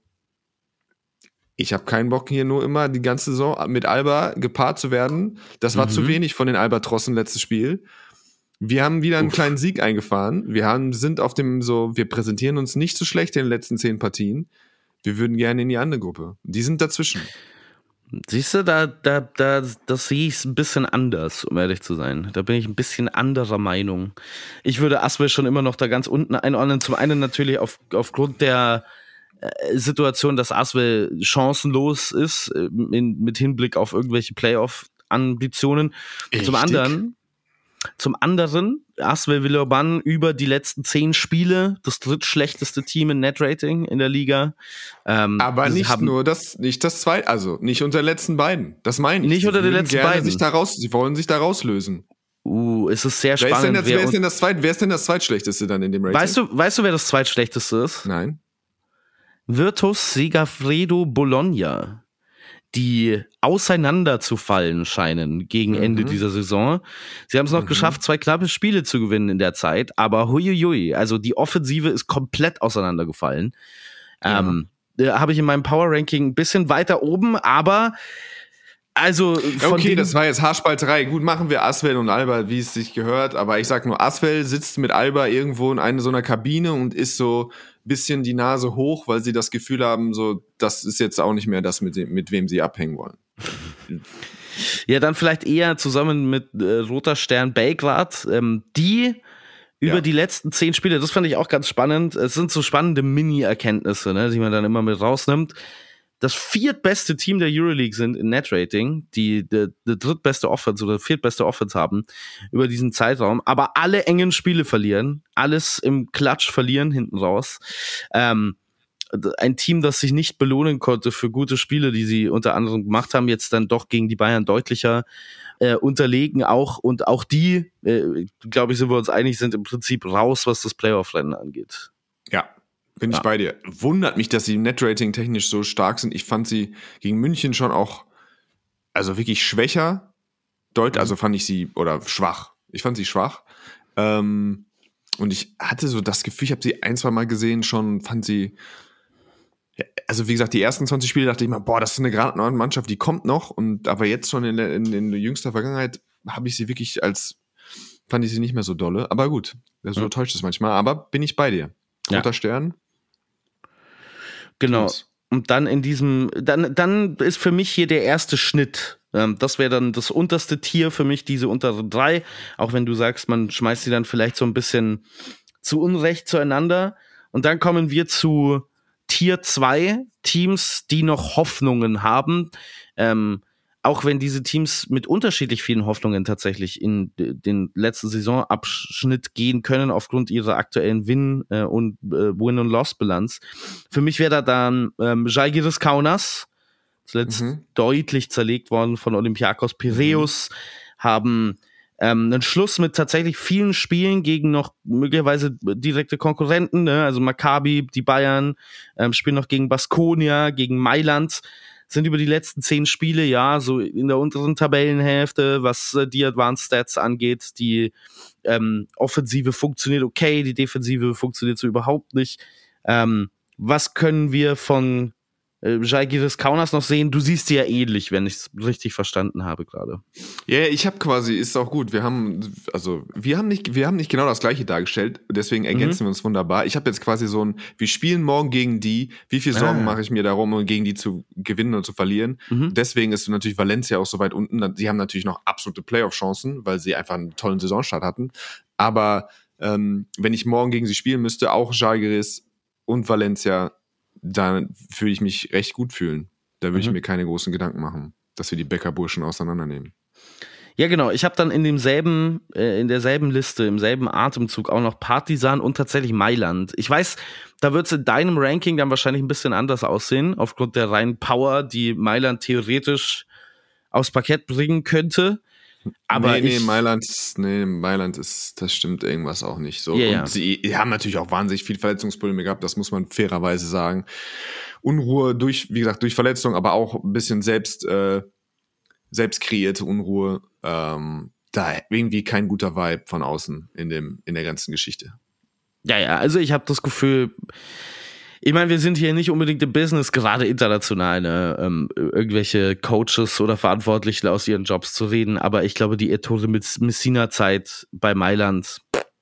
ich habe keinen Bock hier nur immer die ganze Saison mit Alba gepaart zu werden. Das war mhm. zu wenig von den Albatrossen letztes Spiel. Wir haben wieder einen Uff. kleinen Sieg eingefahren. Wir haben, sind auf dem so, wir präsentieren uns nicht so schlecht in den letzten zehn Partien. Wir würden gerne in die andere Gruppe. Die sind dazwischen. Siehst du, da, da, da, das sehe ich ein bisschen anders, um ehrlich zu sein. Da bin ich ein bisschen anderer Meinung. Ich würde Asvel schon immer noch da ganz unten einordnen. Zum einen natürlich auf, aufgrund der Situation, dass Asvel chancenlos ist, in, mit Hinblick auf irgendwelche Playoff-Ambitionen. Zum anderen, zum anderen, Asvel Villeurbanne über die letzten zehn Spiele, das drittschlechteste Team in Net-Rating in der Liga. Ähm, Aber nicht haben, nur das, nicht das zweite, also nicht unter den letzten beiden. Das meine ich. Nicht sie unter den letzten beiden. Sich da raus, sie wollen sich da rauslösen. Uh, es ist sehr wer spannend. Ist denn das, wer, ist denn das zweit, wer ist denn das zweitschlechteste dann in dem Rating? Weißt du, weißt du, wer das zweitschlechteste ist? Nein. Virtus Segafredo Bologna, die auseinanderzufallen scheinen gegen mhm. Ende dieser Saison. Sie haben es noch mhm. geschafft, zwei knappe Spiele zu gewinnen in der Zeit, aber huiuiui, also die Offensive ist komplett auseinandergefallen. Ja. Ähm, da habe ich in meinem Power-Ranking ein bisschen weiter oben, aber Also von okay, das war jetzt Haarspalterei. Gut, machen wir Asvel und Alba, wie es sich gehört. Aber ich sag nur, Asvel sitzt mit Alba irgendwo in einer so einer Kabine und ist so ein bisschen die Nase hoch, weil sie das Gefühl haben, so, das ist jetzt auch nicht mehr das, mit, dem, mit wem sie abhängen wollen. Ja, dann vielleicht eher zusammen mit äh, Roter Stern Belgrad, ähm, die über ja. die letzten zehn Spiele, das fand ich auch ganz spannend. Es sind so spannende Mini-Erkenntnisse, ne, die man dann immer mit rausnimmt. Das viertbeste Team der Euroleague sind in Net-Rating, die die, die drittbeste Offense oder viertbeste Offense haben über diesen Zeitraum, aber alle engen Spiele verlieren, alles im Klatsch verlieren hinten raus. Ähm, ein Team, das sich nicht belohnen konnte für gute Spiele, die sie unter anderem gemacht haben, jetzt dann doch gegen die Bayern deutlicher äh, unterlegen auch. Und auch die, äh, glaube ich, sind wir uns einig, sind im Prinzip raus, was das Playoff-Rennen angeht. Ja, bin ja. ich bei dir. Wundert mich, dass sie Net-Rating technisch so stark sind. Ich fand sie gegen München schon auch, also wirklich schwächer. Deut- also fand ich sie, oder schwach. Ich fand sie schwach. Ähm, und ich hatte so das Gefühl, ich habe sie ein, zwei Mal gesehen schon, fand sie, also wie gesagt, die ersten zwanzig Spiele dachte ich mir, boah, das ist eine gerade neue Mannschaft, die kommt noch. Und aber jetzt schon in, in, in jüngster Vergangenheit habe ich sie wirklich als, fand ich sie nicht mehr so dolle. Aber gut, so mhm. täuscht es manchmal. Aber bin ich bei dir. Roter ja. Stern. Genau. Und dann in diesem, dann, dann ist für mich hier der erste Schnitt. Ähm, das wäre dann das unterste Tier für mich, diese unteren drei. Auch wenn du sagst, man schmeißt sie dann vielleicht so ein bisschen zu Unrecht zueinander. Und dann kommen wir zu Tier zwei, Teams, die noch Hoffnungen haben. Ähm, auch wenn diese Teams mit unterschiedlich vielen Hoffnungen tatsächlich in den letzten Saisonabschnitt gehen können, aufgrund ihrer aktuellen Win- und äh, Win- und Loss-Bilanz. Für mich wäre da dann ähm, Žalgiris Kaunas, zuletzt mhm. deutlich zerlegt worden von Olympiakos Piräus, mhm. haben ähm, einen Schluss mit tatsächlich vielen Spielen gegen noch möglicherweise direkte Konkurrenten, ne? Also Maccabi, die Bayern, ähm, spielen noch gegen Baskonia, gegen Mailand, sind über die letzten zehn Spiele, ja, so in der unteren Tabellenhälfte, was äh, die Advanced Stats angeht. Die ähm, Offensive funktioniert okay, die Defensive funktioniert so überhaupt nicht. Ähm, was können wir von äh, Žalgiris Kaunas noch sehen? Du siehst die ja ähnlich, wenn ich es richtig verstanden habe gerade. Ja, yeah, ich habe quasi, ist auch gut, wir haben, also wir haben nicht, wir haben nicht genau das Gleiche dargestellt, deswegen ergänzen mhm. wir uns wunderbar. Ich habe jetzt quasi so ein, wir spielen morgen gegen die, wie viel Sorgen ah. mache ich mir darum, um gegen die zu gewinnen und zu verlieren? Mhm. Deswegen ist natürlich Valencia auch so weit unten. Sie haben natürlich noch absolute Playoff-Chancen, weil sie einfach einen tollen Saisonstart hatten. Aber ähm, wenn ich morgen gegen sie spielen müsste, auch Žalgiris und Valencia, dann würde ich mich recht gut fühlen. Da würde mhm. ich mir keine großen Gedanken machen, dass wir die Bäckerburschen auseinandernehmen. Ja, genau. Ich habe dann in demselben, äh, in derselben Liste, im selben Atemzug auch noch Partizan und tatsächlich Mailand. Ich weiß, da wird es in deinem Ranking dann wahrscheinlich ein bisschen anders aussehen, aufgrund der reinen Power, die Mailand theoretisch aufs Parkett bringen könnte. Aber nee, nee, ich, Mailand, nee, Mailand ist, das stimmt irgendwas auch nicht so. Yeah, und ja. sie, sie haben natürlich auch wahnsinnig viel Verletzungsprobleme gehabt, das muss man fairerweise sagen. Unruhe durch, wie gesagt, durch Verletzung, aber auch ein bisschen selbst, äh, selbst kreierte Unruhe. Ähm, da irgendwie kein guter Vibe von außen in dem, in der ganzen Geschichte. Ja, ja, also ich habe das Gefühl, ich meine, wir sind hier nicht unbedingt im Business, gerade international, ne, ähm, irgendwelche Coaches oder Verantwortliche aus ihren Jobs zu reden, aber ich glaube, die Ettore Messina-Zeit bei Mailand,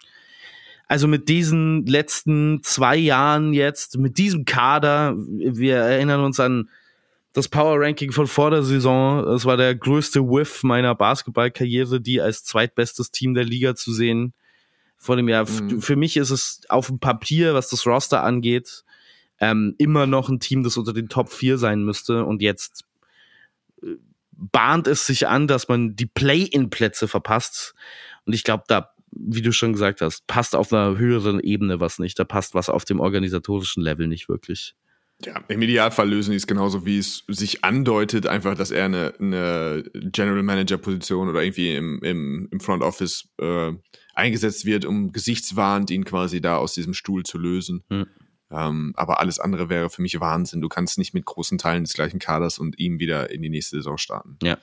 also mit diesen letzten zwei Jahren jetzt, mit diesem Kader, wir erinnern uns an das Power-Ranking von vor der Saison, das war der größte Whiff meiner Basketballkarriere, die als zweitbestes Team der Liga zu sehen vor dem Jahr. Mhm. Für mich ist es auf dem Papier, was das Roster angeht, Ähm, immer noch ein Team, das unter den Top vier sein müsste, und jetzt äh, bahnt es sich an, dass man die Play-in-Plätze verpasst, und ich glaube, da, wie du schon gesagt hast, passt auf einer höheren Ebene was nicht, da passt was auf dem organisatorischen Level nicht wirklich. Ja, im Idealfall lösen die es genauso, wie es sich andeutet, einfach, dass er eine, eine General Manager Position oder irgendwie im, im, im Front Office äh, eingesetzt wird, um gesichtswahrend ihn quasi da aus diesem Stuhl zu lösen. Hm. Um, aber alles andere wäre für mich Wahnsinn. Du kannst nicht mit großen Teilen des gleichen Kaders und ihm wieder in die nächste Saison starten. Ja.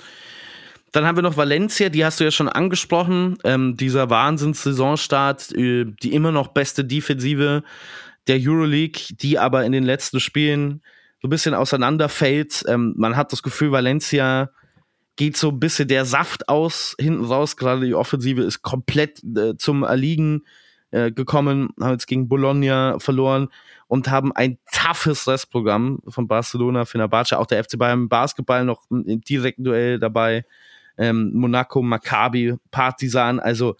Dann haben wir noch Valencia, die hast du ja schon angesprochen. Ähm, dieser Wahnsinns-Saisonstart, äh, die immer noch beste Defensive der Euroleague, die aber in den letzten Spielen so ein bisschen auseinanderfällt. Ähm, man hat das Gefühl, Valencia geht so ein bisschen der Saft aus, hinten raus, gerade die Offensive ist komplett äh, zum Erliegen äh, gekommen, haben jetzt gegen Bologna verloren und haben ein toughes Restprogramm von Barcelona, Fenerbahce, auch der F C Bayern im Basketball noch im direkten Duell dabei, ähm, Monaco, Maccabi, Partizan, also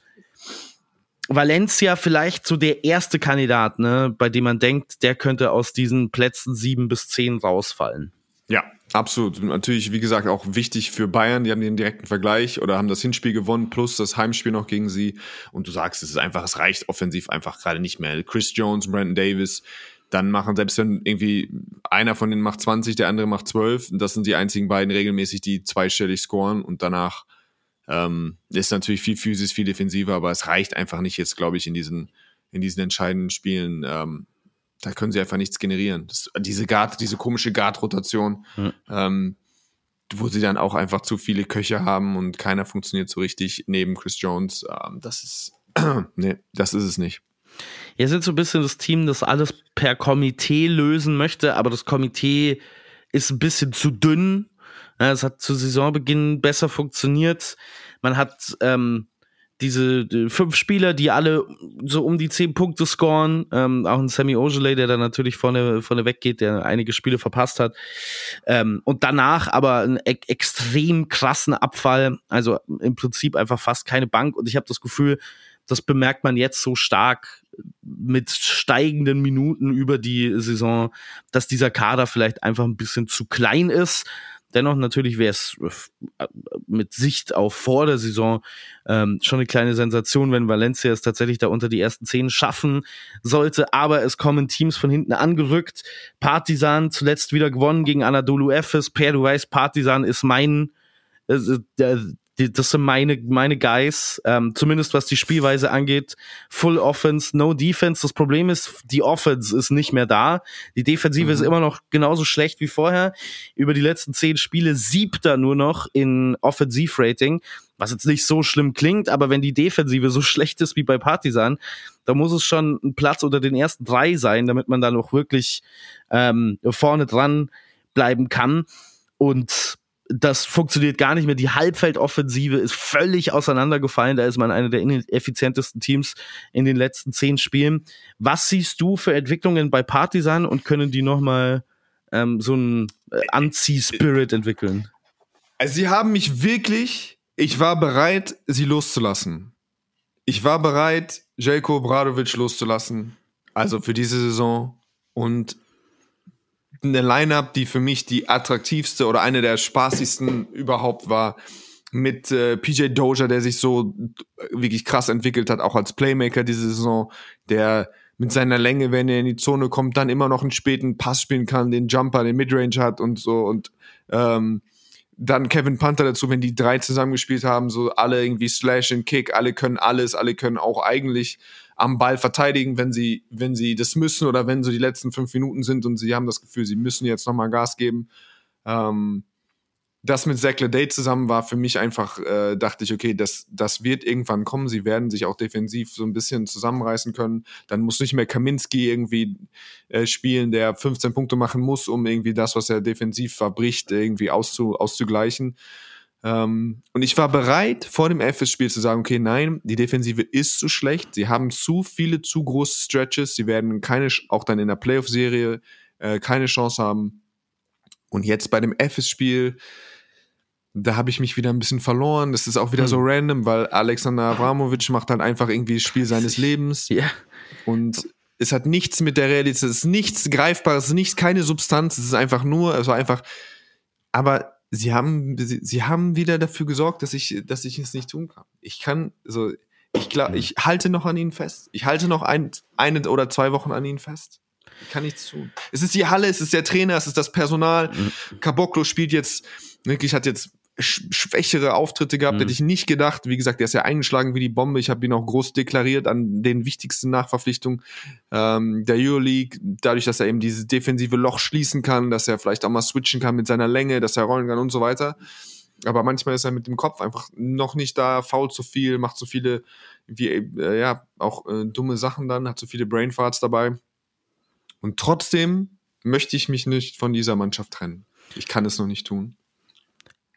Valencia vielleicht so der erste Kandidat, ne, bei dem man denkt, der könnte aus diesen Plätzen sieben bis zehn rausfallen. Ja, absolut. Natürlich, wie gesagt, auch wichtig für Bayern. Die haben den direkten Vergleich oder haben das Hinspiel gewonnen plus das Heimspiel noch gegen sie. Und du sagst, es ist einfach, es reicht offensiv einfach gerade nicht mehr. Chris Jones, Brandon Davis, dann machen, selbst wenn irgendwie einer von denen macht zwanzig, der andere macht zwölf, das sind die einzigen beiden regelmäßig, die zweistellig scoren und danach ähm, ist natürlich viel Physis, viel defensiver, aber es reicht einfach nicht jetzt, glaube ich, in diesen, in diesen entscheidenden Spielen. Ähm, da können sie einfach nichts generieren. Das, diese Guard, diese komische Guard-Rotation, mhm. ähm, wo sie dann auch einfach zu viele Köche haben und keiner funktioniert so richtig neben Chris Jones. Ähm, das ist, nee, das ist es nicht. Ihr seid so ein bisschen das Team, das alles per Komitee lösen möchte, aber das Komitee ist ein bisschen zu dünn. Es hat zu Saisonbeginn besser funktioniert. Man hat ähm, diese die fünf Spieler, die alle so um die zehn Punkte scoren. Ähm, auch ein Semi Ojeleye, der da natürlich vorne, vorne weggeht, der einige Spiele verpasst hat. Ähm, und danach aber einen e- extrem krassen Abfall. Also im Prinzip einfach fast keine Bank. Und ich habe das Gefühl, das bemerkt man jetzt so stark mit steigenden Minuten über die Saison, dass dieser Kader vielleicht einfach ein bisschen zu klein ist. Dennoch natürlich wäre es mit Sicht auf vor der Saison ähm, schon eine kleine Sensation, wenn Valencia es tatsächlich da unter die ersten zehn schaffen sollte. Aber es kommen Teams von hinten angerückt. Partizan zuletzt wieder gewonnen gegen Anadolu Efes. Per, du weißt, Partizan ist mein äh, der Das sind meine, meine Guys, ähm, zumindest was die Spielweise angeht. Full Offense, no Defense. Das Problem ist, die Offense ist nicht mehr da. Die Defensive mhm. ist immer noch genauso schlecht wie vorher. Über die letzten zehn Spiele siebter nur noch in Offensivrating, was jetzt nicht so schlimm klingt, aber wenn die Defensive so schlecht ist wie bei Partizan, da muss es schon ein Platz unter den ersten drei sein, damit man da noch wirklich ähm, vorne dran bleiben kann. Und das funktioniert gar nicht mehr. Die Halbfeldoffensive ist völlig auseinandergefallen. Da ist man einer der ineffizientesten Teams in den letzten zehn Spielen. Was siehst du für Entwicklungen bei Partizan und können die nochmal ähm, so einen Anzieh-Spirit entwickeln? Also sie haben mich wirklich, ich war bereit, sie loszulassen. Ich war bereit, Željko Obradović loszulassen. Also für diese Saison. Und eine Line-Up, die für mich die attraktivste oder eine der spaßigsten überhaupt war, mit äh, P J Dozier, der sich so wirklich krass entwickelt hat, auch als Playmaker diese Saison, der mit seiner Länge, wenn er in die Zone kommt, dann immer noch einen späten Pass spielen kann, den Jumper, den Midrange hat und so und ähm, dann Kevin Panther dazu, wenn die drei zusammengespielt haben, so alle irgendwie Slash and Kick, alle können alles, alle können auch eigentlich am Ball verteidigen, wenn sie, wenn sie das müssen oder wenn so die letzten fünf Minuten sind und sie haben das Gefühl, sie müssen jetzt nochmal Gas geben. Ähm, das mit Zach LeDay zusammen war für mich einfach, äh, dachte ich, okay, das, das wird irgendwann kommen. Sie werden sich auch defensiv so ein bisschen zusammenreißen können. Dann muss nicht mehr Kaminski irgendwie äh, spielen, der fünfzehn Punkte machen muss, um irgendwie das, was er defensiv verbricht, irgendwie auszu, auszugleichen. Um, und ich war bereit, vor dem Efes-Spiel zu sagen, okay, nein, die Defensive ist zu schlecht, sie haben zu viele, zu große Stretches, sie werden keine, auch dann in der Playoff-Serie äh, keine Chance haben. Und jetzt bei dem Efes-Spiel, da habe ich mich wieder ein bisschen verloren, das ist auch wieder mhm. so random, weil Alexander Avramovic macht dann einfach irgendwie das Spiel seines Lebens. Ja. Und es hat nichts mit der Realität, es ist nichts Greifbares, es ist nichts, keine Substanz, es ist einfach nur, es war einfach, aber Sie haben, sie, sie haben wieder dafür gesorgt, dass ich, dass ich es nicht tun kann. Ich kann, so, ich glaube, ich halte noch an ihnen fest. Ich halte noch ein, eine oder zwei Wochen an ihnen fest. Ich kann nichts tun. Es ist die Halle, es ist der Trainer, es ist das Personal. Mhm. Caboclo spielt jetzt, wirklich hat jetzt sch- schwächere Auftritte gehabt, mhm. hätte ich nicht gedacht. Wie gesagt, der ist ja eingeschlagen wie die Bombe. Ich habe ihn auch groß deklariert an den wichtigsten Nachverpflichtungen ähm, der Euroleague. Dadurch, dass er eben dieses defensive Loch schließen kann, dass er vielleicht auch mal switchen kann mit seiner Länge, dass er rollen kann und so weiter. Aber manchmal ist er mit dem Kopf einfach noch nicht da, fault zu viel, macht so viele, wie, äh, ja, auch äh, dumme Sachen dann, hat so viele Brainfarts dabei. Und trotzdem möchte ich mich nicht von dieser Mannschaft trennen. Ich kann es noch nicht tun.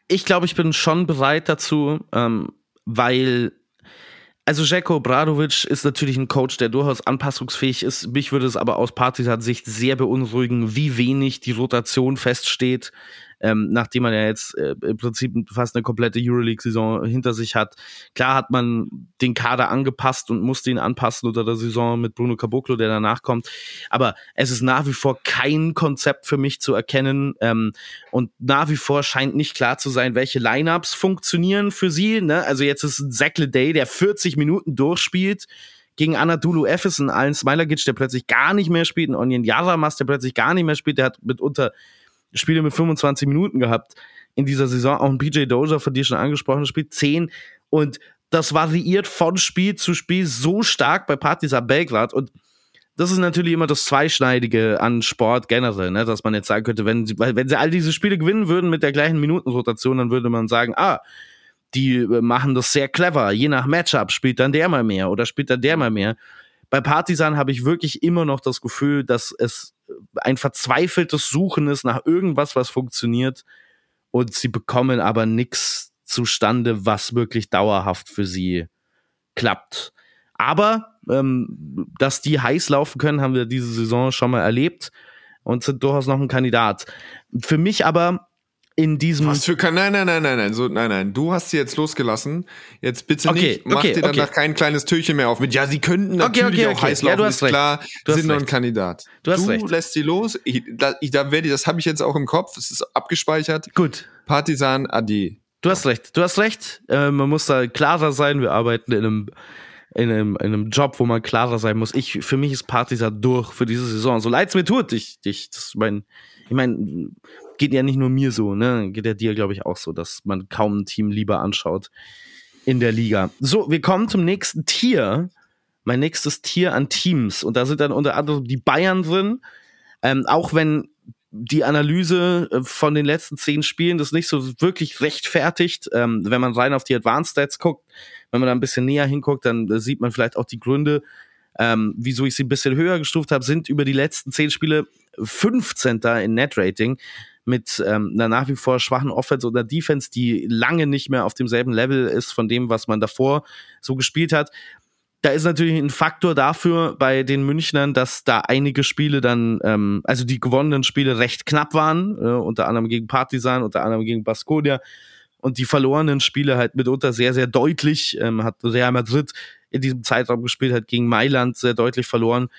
ich glaube, ich bin schon bereit dazu, ähm, weil, also Željko Obradović ist natürlich ein Coach, der durchaus anpassungsfähig ist. Mich würde es aber aus Partizan-Sicht sehr beunruhigen, wie wenig die Rotation feststeht, ähm, nachdem man ja jetzt äh, im Prinzip fast eine komplette Euroleague-Saison hinter sich hat. Klar hat man den Kader angepasst und musste ihn anpassen unter der Saison mit Bruno Caboclo, der danach kommt. Aber es ist nach wie vor kein Konzept für mich zu erkennen. Ähm, und nach wie vor scheint nicht klar zu sein, welche Lineups funktionieren für sie. Ne? Also jetzt ist ein Zach LeDay, der vierzig Minuten durchspielt, gegen Anadolu Efes, einen Alen Smailagic, der plötzlich gar nicht mehr spielt, einen Onion Yaramas, der plötzlich gar nicht mehr spielt. Der hat mitunter Spiele mit fünfundzwanzig Minuten gehabt in dieser Saison. Auch ein P J Dozier, von dir schon angesprochen, spielt zehn. Und das variiert von Spiel zu Spiel so stark bei Partizan Belgrad. Und das ist natürlich immer das Zweischneidige an Sport generell, ne? Dass man jetzt sagen könnte, wenn sie, weil wenn sie all diese Spiele gewinnen würden mit der gleichen Minutenrotation, dann würde man sagen, ah, die machen das sehr clever. Je nach Matchup spielt dann der mal mehr oder spielt dann der mal mehr. Bei Partizan habe ich wirklich immer noch das Gefühl, dass es ein verzweifeltes Suchen ist nach irgendwas, was funktioniert, und sie bekommen aber nichts zustande, was wirklich dauerhaft für sie klappt. Aber ähm, dass die heiß laufen können, haben wir diese Saison schon mal erlebt und sind durchaus noch ein Kandidat. Für mich aber in diesem... Was für kein, nein, nein, nein, nein, nein, so, nein, nein, du hast sie jetzt losgelassen, jetzt bitte okay, nicht, mach okay, dir danach okay. kein kleines Türchen mehr auf mit, ja, sie könnten natürlich okay, okay, auch okay. heiß laufen, ja, du hast ist recht. klar, du sind noch ein recht. Kandidat. Du, hast du recht. lässt sie los, ich, da, ich, da werde, das habe ich jetzt auch im Kopf, es ist abgespeichert. Gut. Partizan, ade. Du hast recht, du hast recht, äh, man muss da klarer sein, wir arbeiten in einem In einem, in einem Job, wo man klarer sein muss. Ich, für mich ist Partizan durch für diese Saison. So leid's mir tut. Ich, ich, das mein, ich meine, geht ja nicht nur mir so, ne? Geht ja dir, glaube ich, auch so, dass man kaum ein Team lieber anschaut in der Liga. So, wir kommen zum nächsten Tier. Mein nächstes Tier an Teams. Und da sind dann unter anderem die Bayern drin. Ähm, auch wenn die Analyse von den letzten zehn Spielen das nicht so wirklich rechtfertigt. Ähm, wenn man rein auf die Advanced Stats guckt, wenn man da ein bisschen näher hinguckt, dann äh, sieht man vielleicht auch die Gründe, ähm, wieso ich sie ein bisschen höher gestuft habe, sind über die letzten zehn Spiele fünfzehnter in Net-Rating mit ähm, einer nach wie vor schwachen Offense oder Defense, die lange nicht mehr auf demselben Level ist von dem, was man davor so gespielt hat. Da ist natürlich ein Faktor dafür bei den Münchnern, dass da einige Spiele dann, ähm, also die gewonnenen Spiele recht knapp waren, äh, unter anderem gegen Partizan, unter anderem gegen Baskonia, und die verlorenen Spiele halt mitunter sehr, sehr deutlich, ähm, hat Real Madrid in diesem Zeitraum gespielt, hat gegen Mailand sehr deutlich verloren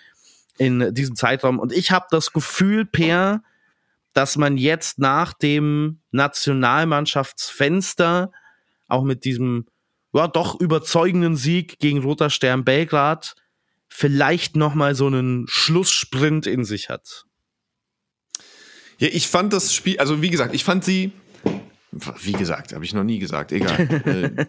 in diesem Zeitraum. Und ich habe das Gefühl, Per, dass man jetzt nach dem Nationalmannschaftsfenster auch mit diesem ja, doch überzeugenden Sieg gegen Roter Stern Belgrad vielleicht nochmal so einen Schlusssprint in sich hat. Ja, ich fand das Spiel, also wie gesagt, ich fand sie, wie gesagt, habe ich noch nie gesagt, egal.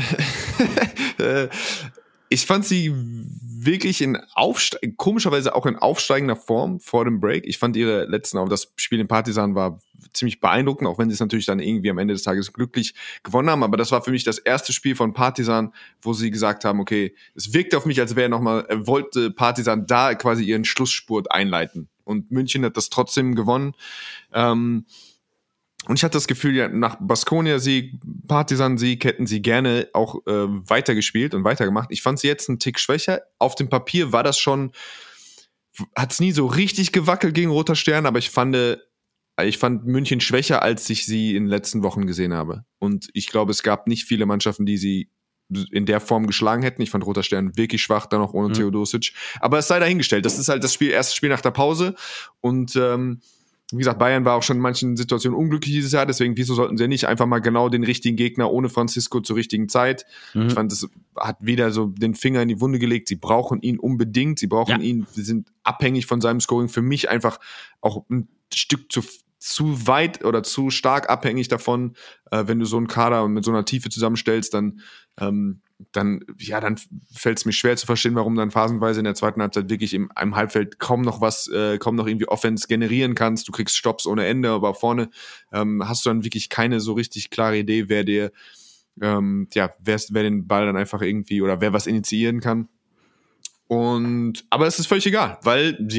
Ich fand sie wirklich in Aufste- komischerweise auch in aufsteigender Form vor dem Break. Ich fand ihre letzten, auch das Spiel in Partizan war ziemlich beeindruckend, auch wenn sie es natürlich dann irgendwie am Ende des Tages glücklich gewonnen haben. Aber das war für mich das erste Spiel von Partizan, wo sie gesagt haben, okay, es wirkte auf mich, als wäre nochmal, er wollte Partizan da quasi ihren Schlussspurt einleiten. Und München hat das trotzdem gewonnen. Ähm, Und ich hatte das Gefühl, ja, nach Baskonia-Sieg, Partizan-Sieg hätten sie gerne auch äh, weitergespielt und weitergemacht. Ich fand sie jetzt einen Tick schwächer. Auf dem Papier war das schon, hat es nie so richtig gewackelt gegen Roter Stern, aber ich fand, ich fand München schwächer, als ich sie in den letzten Wochen gesehen habe. Und ich glaube, es gab nicht viele Mannschaften, die sie in der Form geschlagen hätten. Ich fand Roter Stern wirklich schwach, dann auch ohne mhm. Teodosic. Aber es sei dahingestellt. Das ist halt das Spiel, erste Spiel nach der Pause. Und ähm, wie gesagt, Bayern war auch schon in manchen Situationen unglücklich dieses Jahr, deswegen wieso sollten sie nicht einfach mal genau den richtigen Gegner ohne Francisco zur richtigen Zeit. Mhm. Ich fand, das hat wieder so den Finger in die Wunde gelegt. Sie brauchen ihn unbedingt, sie brauchen ja. ihn, sie sind abhängig von seinem Scoring. Für mich einfach auch ein Stück zu, zu weit oder zu stark abhängig davon, äh, wenn du so einen Kader mit so einer Tiefe zusammenstellst, dann ähm, dann, ja, dann fällt es mir schwer zu verstehen, warum dann phasenweise in der zweiten Halbzeit wirklich im, im Halbfeld kaum noch was, äh, kaum noch irgendwie Offense generieren kannst. Du kriegst Stops ohne Ende, aber vorne ähm, hast du dann wirklich keine so richtig klare Idee, wer dir, ähm, ja, wer, wer den Ball dann einfach irgendwie oder wer was initiieren kann. Und, aber es ist völlig egal, weil sie haben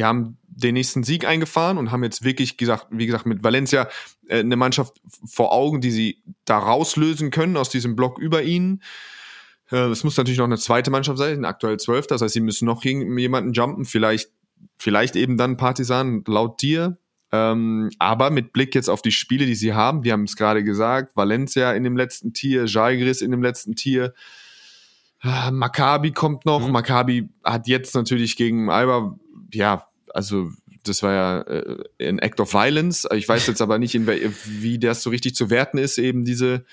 den nächsten Sieg eingefahren und haben jetzt wirklich gesagt, wie gesagt, mit Valencia äh, eine Mannschaft vor Augen, die sie da rauslösen können aus diesem Block über ihnen. Äh, es muss natürlich noch eine zweite Mannschaft sein, aktuell Zwölfter, das heißt, sie müssen noch gegen jemanden jumpen, vielleicht, vielleicht eben dann Partizan, laut dir. Ähm, aber mit Blick jetzt auf die Spiele, die sie haben, wir haben es gerade gesagt, Valencia in dem letzten Tier, Žalgiris in dem letzten Tier, äh, Maccabi kommt noch, mhm. Maccabi hat jetzt natürlich gegen Alba, ja, also das war ja äh, ein Act of Violence, ich weiß jetzt aber nicht, in we- wie das so richtig zu werten ist, eben diese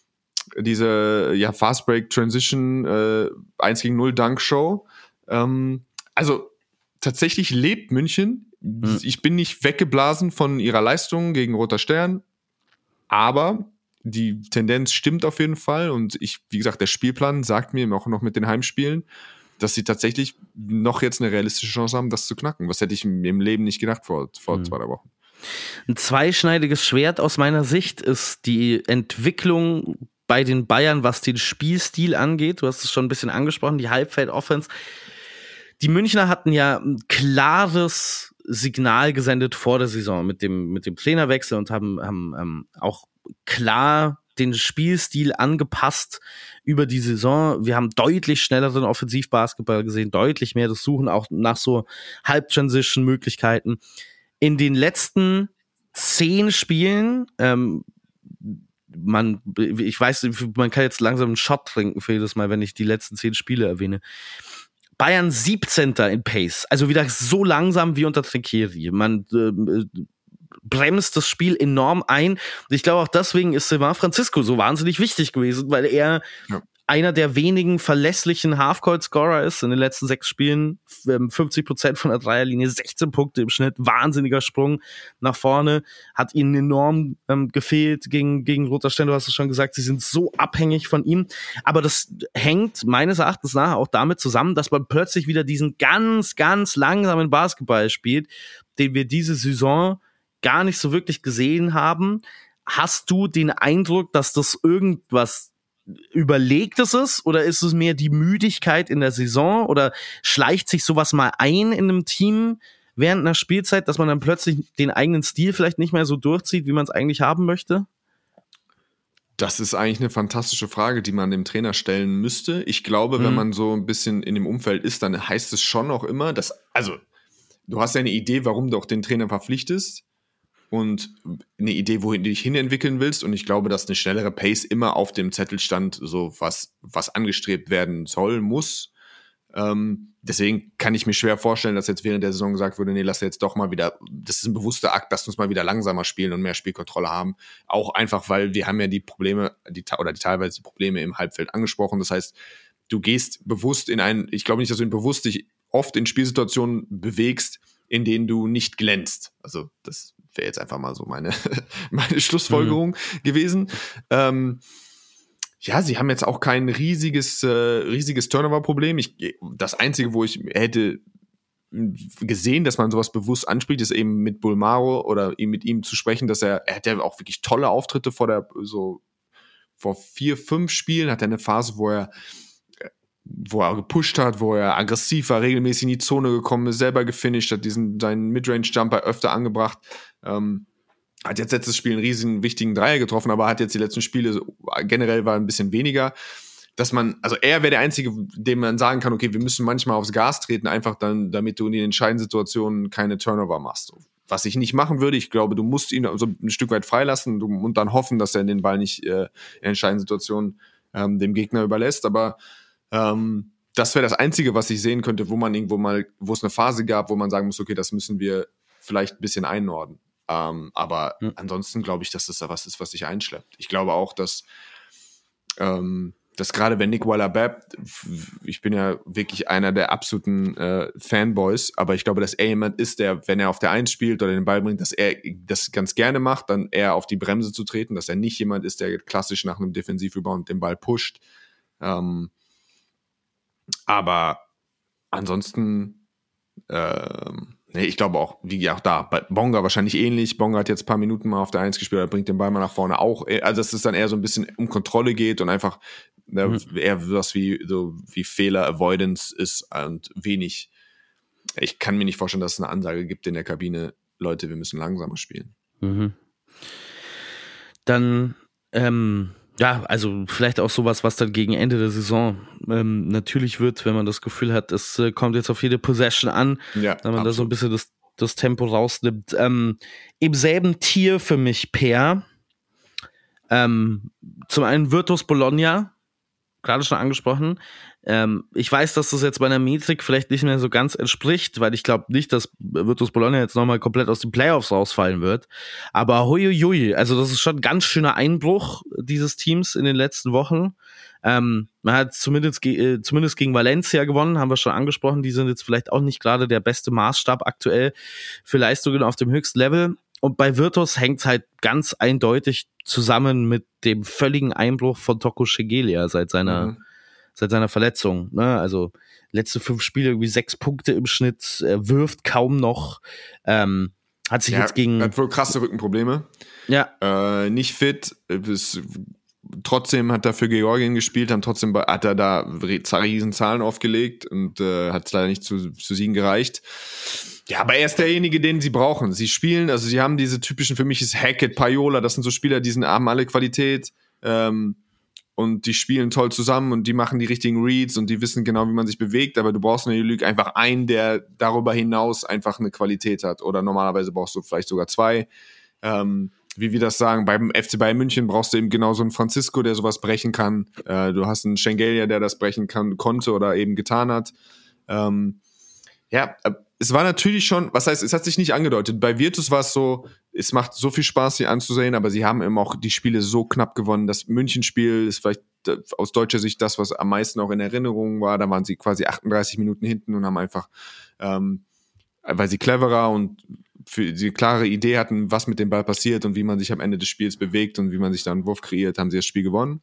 diese ja Fast Break Transition äh, eins gegen null Dunk Show. Ähm, also tatsächlich lebt München. Mhm. Ich bin nicht weggeblasen von ihrer Leistung gegen Roter Stern, aber die Tendenz stimmt auf jeden Fall und ich, wie gesagt, der Spielplan sagt mir auch noch mit den Heimspielen, dass sie tatsächlich noch jetzt eine realistische Chance haben, das zu knacken. Was hätte ich im Leben nicht gedacht vor, vor mhm. zwei, drei Wochen. Ein zweischneidiges Schwert aus meiner Sicht ist die Entwicklung bei den Bayern, was den Spielstil angeht. Du hast es schon ein bisschen angesprochen, die Halbfeld-Offense. Die Münchner hatten ja ein klares Signal gesendet vor der Saison mit dem, mit dem Trainerwechsel und haben, haben ähm, auch klar den Spielstil angepasst über die Saison. Wir haben deutlich schnelleren Offensivbasketball gesehen, deutlich mehr das Suchen auch nach so Halbtransition-Möglichkeiten. In den letzten zehn Spielen, ähm, man, ich weiß, man kann jetzt langsam einen Shot trinken für jedes Mal, wenn ich die letzten zehn Spiele erwähne. Bayern siebzehnter in Pace, also wieder so langsam wie unter Trinkieri. Man äh, bremst das Spiel enorm ein. Und ich glaube auch deswegen ist Sylvain Francisco so wahnsinnig wichtig gewesen, weil er ja. einer der wenigen verlässlichen Half-Court-Scorer ist in den letzten sechs Spielen. fünfzig Prozent von der Dreierlinie, sechzehn Punkte im Schnitt, wahnsinniger Sprung nach vorne. Hat ihnen enorm ähm, gefehlt gegen, gegen Roter Stern. Du hast es schon gesagt, sie sind so abhängig von ihm. Aber das hängt meines Erachtens nach auch damit zusammen, dass man plötzlich wieder diesen ganz, ganz langsamen Basketball spielt, den wir diese Saison gar nicht so wirklich gesehen haben. Hast du den Eindruck, dass das irgendwas Überlegtes ist oder ist es mehr die Müdigkeit in der Saison oder schleicht sich sowas mal ein in einem Team während einer Spielzeit, dass man dann plötzlich den eigenen Stil vielleicht nicht mehr so durchzieht, wie man es eigentlich haben möchte? Das ist eigentlich eine fantastische Frage, die man dem Trainer stellen müsste. Ich glaube, mhm. wenn man so ein bisschen in dem Umfeld ist, dann heißt es schon auch immer, dass, also du hast ja eine Idee, warum du auch den Trainer verpflichtest und eine Idee, wohin du dich hinentwickeln willst. Und ich glaube, dass eine schnellere Pace immer auf dem Zettel stand, so was, was angestrebt werden soll, muss. Ähm, deswegen kann ich mir schwer vorstellen, dass jetzt während der Saison gesagt wurde, nee, lass jetzt doch mal wieder, das ist ein bewusster Akt, lass uns mal wieder langsamer spielen und mehr Spielkontrolle haben. Auch einfach, weil wir haben ja die Probleme, die, oder die teilweise die Probleme im Halbfeld angesprochen. Das heißt, du gehst bewusst in einen, ich glaube nicht, dass du bewusst dich oft in Spielsituationen bewegst, in denen du nicht glänzt. Also das wäre jetzt einfach mal so meine, meine Schlussfolgerung mhm. gewesen. Ähm, ja, sie haben jetzt auch kein riesiges, äh, riesiges Turnover-Problem. Ich, das Einzige, wo ich hätte gesehen, dass man sowas bewusst anspricht, ist eben mit Bulmaro oder mit ihm zu sprechen, dass er, er hat ja auch wirklich tolle Auftritte vor der, so vor vier, fünf Spielen hat er eine Phase, wo er wo er gepusht hat, wo er aggressiv war, regelmäßig in die Zone gekommen ist, selber gefinisht hat, diesen seinen Midrange-Jumper öfter angebracht, ähm, hat jetzt letztes Spiel einen riesigen, wichtigen Dreier getroffen, aber hat jetzt die letzten Spiele, generell war ein bisschen weniger, dass man, also er wäre der Einzige, dem man sagen kann, okay, wir müssen manchmal aufs Gas treten, einfach dann, damit du in den entscheidenden Situationen keine Turnover machst. Was ich nicht machen würde, ich glaube, du musst ihn so ein Stück weit freilassen und dann hoffen, dass er den Ball nicht äh, in entscheidenden Situationen ähm, dem Gegner überlässt, aber Ähm, das wäre das Einzige, was ich sehen könnte, wo man irgendwo mal, wo es eine Phase gab, wo man sagen muss, okay, das müssen wir vielleicht ein bisschen einordnen. Ähm, aber mhm. ansonsten glaube ich, dass das da was ist, was sich einschleppt. Ich glaube auch, dass, ähm, dass gerade wenn Nick Weiler-Babb, ich bin ja wirklich einer der absoluten äh, Fanboys, aber ich glaube, dass er jemand ist, der, wenn er auf der Eins spielt oder den Ball bringt, dass er das ganz gerne macht, dann eher auf die Bremse zu treten, dass er nicht jemand ist, der klassisch nach einem Defensivrebound den Ball pusht. Ähm, Aber ansonsten, ähm, nee, ich glaube auch, wie auch da, bei Bonga wahrscheinlich ähnlich. Bonga hat jetzt ein paar Minuten mal auf der Eins gespielt, er bringt den Ball mal nach vorne auch. Also, dass es dann eher so ein bisschen um Kontrolle geht und einfach äh, mhm. eher was wie, so wie Fehler-Avoidance ist und wenig, ich kann mir nicht vorstellen, dass es eine Ansage gibt in der Kabine, Leute, wir müssen langsamer spielen. Mhm. Dann, ähm, ja, also vielleicht auch sowas, was dann gegen Ende der Saison ähm, natürlich wird, wenn man das Gefühl hat, es äh, kommt jetzt auf jede Possession an, Ja, wenn man absolut. da so ein bisschen das, das Tempo rausnimmt. Ähm, im selben Tier für mich, Per, ähm, zum einen Virtus Bologna, gerade schon angesprochen. Ähm, ich weiß, dass das jetzt bei einer Metrik vielleicht nicht mehr so ganz entspricht, weil ich glaube nicht, dass Virtus Bologna jetzt nochmal komplett aus den Playoffs rausfallen wird. Aber huiuiui, also das ist schon ein ganz schöner Einbruch dieses Teams in den letzten Wochen. Ähm, man hat zumindest, ge- äh, zumindest gegen Valencia gewonnen, haben wir schon angesprochen. Die sind jetzt vielleicht auch nicht gerade der beste Maßstab aktuell für Leistungen auf dem höchsten Level. Und bei Virtus hängt es halt ganz eindeutig zusammen mit dem völligen Einbruch von Toko Shengelia seit seiner Mhm. seit seiner Verletzung. Ne? Also letzte fünf Spiele irgendwie sechs Punkte im Schnitt, er wirft kaum noch, ähm, hat sich Ja, jetzt gegen... hat wohl krasse Rückenprobleme. Ja, Äh, nicht fit, ist, trotzdem hat er für Georgien gespielt, haben trotzdem bei, hat er da riesen Zahlen aufgelegt und äh, hat es leider nicht zu, zu Siegen gereicht. Ja, aber er ist derjenige, den sie brauchen. Sie spielen, also sie haben diese typischen, für mich ist Hackett, Paiola, das sind so Spieler, die sind, haben alle Qualität, ähm, und die spielen toll zusammen und die machen die richtigen Reads und die wissen genau, wie man sich bewegt, aber du brauchst in der Lüge einfach einen, der darüber hinaus einfach eine Qualität hat, oder normalerweise brauchst du vielleicht sogar zwei. Ähm, wie wir das sagen, beim F C Bayern München brauchst du eben genau so einen Francisco, der sowas brechen kann. Äh, du hast einen Shengelia, der das brechen kann, konnte oder eben getan hat. Ähm, ja, es war natürlich schon, was heißt, es hat sich nicht angedeutet. Bei Virtus war es so, es macht so viel Spaß, sie anzusehen, aber sie haben eben auch die Spiele so knapp gewonnen. Das München-Spiel ist vielleicht aus deutscher Sicht das, was am meisten auch in Erinnerung war. Da waren sie quasi achtunddreißig Minuten hinten und haben einfach, ähm, weil sie cleverer und für die klare Idee hatten, was mit dem Ball passiert und wie man sich am Ende des Spiels bewegt und wie man sich da einen Wurf kreiert, haben sie das Spiel gewonnen.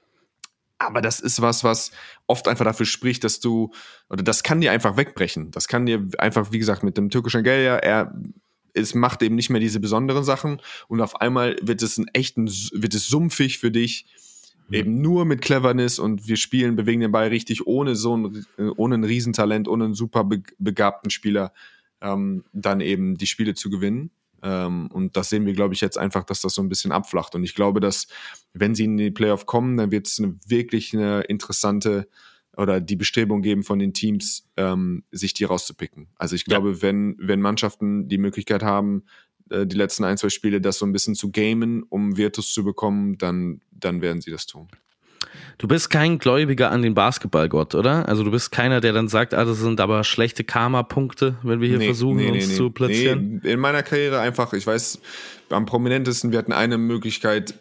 Aber das ist was, was oft einfach dafür spricht, dass du, oder das kann dir einfach wegbrechen. Das kann dir einfach, wie gesagt, mit dem türkischen Gelja, er es macht eben nicht mehr diese besonderen Sachen und auf einmal wird es ein echten, wird es sumpfig für dich, mhm. eben nur mit Cleverness und wir spielen, bewegen den Ball richtig, ohne so ein, ohne ein Riesentalent, ohne einen super begabten Spieler, ähm, dann eben die Spiele zu gewinnen. Ähm, und das sehen wir, glaube ich, jetzt einfach, dass das so ein bisschen abflacht. Und ich glaube, dass, wenn sie in die Playoff kommen, dann wird es eine, wirklich eine interessante oder die Bestrebung geben von den Teams, ähm, sich die rauszupicken. Also ich glaube, ja. wenn, wenn Mannschaften die Möglichkeit haben, äh, die letzten ein, zwei Spiele das so ein bisschen zu gamen, um Virtus zu bekommen, dann, dann werden sie das tun. Du bist kein Gläubiger an den Basketballgott, oder? Also du bist keiner, der dann sagt, ah, das sind aber schlechte Karma-Punkte, wenn wir hier nee, versuchen, nee, uns nee, zu platzieren. Nee, in meiner Karriere einfach, ich weiß, am prominentesten, wir hatten eine Möglichkeit,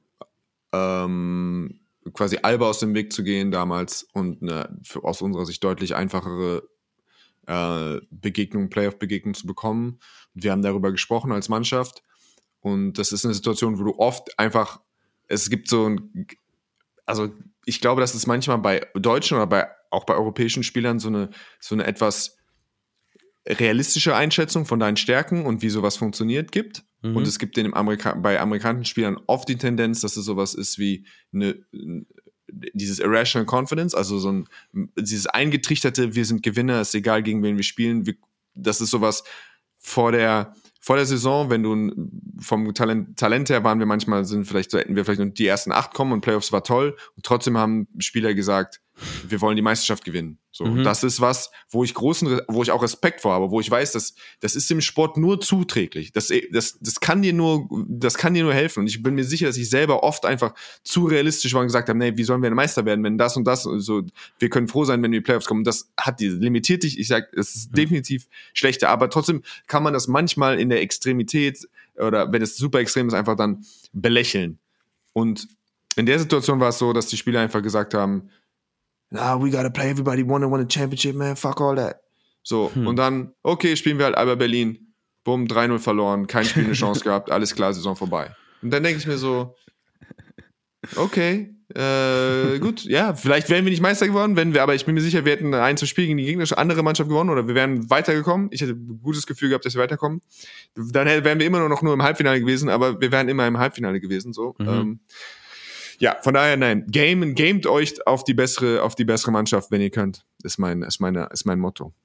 ähm, quasi Alba aus dem Weg zu gehen damals und eine für, aus unserer Sicht deutlich einfachere äh, Begegnung, Playoff-Begegnung zu bekommen. Wir haben darüber gesprochen als Mannschaft und das ist eine Situation, wo du oft einfach, es gibt so ein, also ich glaube, dass es manchmal bei Deutschen oder bei, auch bei europäischen Spielern so eine, so eine etwas realistische Einschätzung von deinen Stärken und wie sowas funktioniert gibt. Mhm. Und es gibt den Amerika- bei amerikanischen Spielern oft die Tendenz, dass es sowas ist wie eine, dieses Irrational Confidence, also so ein, dieses eingetrichterte, wir sind Gewinner, ist egal, gegen wen wir spielen. Wir, das ist sowas vor der, vor der Saison, wenn du vom Talent, Talent her waren wir manchmal, sind vielleicht, so hätten wir vielleicht nur die ersten acht kommen und Playoffs war toll und trotzdem haben Spieler gesagt, wir wollen die Meisterschaft gewinnen. So, mhm. das ist was, wo ich großen, wo ich auch Respekt vor habe, wo ich weiß, dass das ist im Sport nur zuträglich. Das, das, das kann dir nur, das kann dir nur helfen. Und ich bin mir sicher, dass ich selber oft einfach zu realistisch war und gesagt habe, nee, wie sollen wir ein Meister werden, wenn das und das, so, wir können froh sein, wenn wir in die Playoffs kommen. Das hat die, limitiert dich. Ich sag, es ist mhm. definitiv schlechter, aber trotzdem kann man das manchmal in der Extremität oder wenn es super extrem ist, einfach dann belächeln. Und in der Situation war es so, dass die Spieler einfach gesagt haben, nah, we gotta play everybody, wanna win a championship, man, fuck all that. So, hm. und dann, okay, spielen wir halt Alba Berlin, bumm, drei null verloren, kein Spiel eine Chance gehabt, alles klar, Saison vorbei. Und dann denke ich mir so, okay, äh, gut, ja, vielleicht wären wir nicht Meister geworden, wenn wir, aber ich bin mir sicher, wir hätten ein zu Spiel gegen die gegnerische andere Mannschaft gewonnen oder wir wären weitergekommen. Ich hätte ein gutes Gefühl gehabt, dass wir weiterkommen. Dann wären wir immer noch nur im Halbfinale gewesen, aber wir wären immer im Halbfinale gewesen, so. Mhm. Ähm, Ja, von daher nein. Game, gamet euch auf die bessere, auf die bessere Mannschaft, wenn ihr könnt. Ist mein, ist meine, ist mein Motto.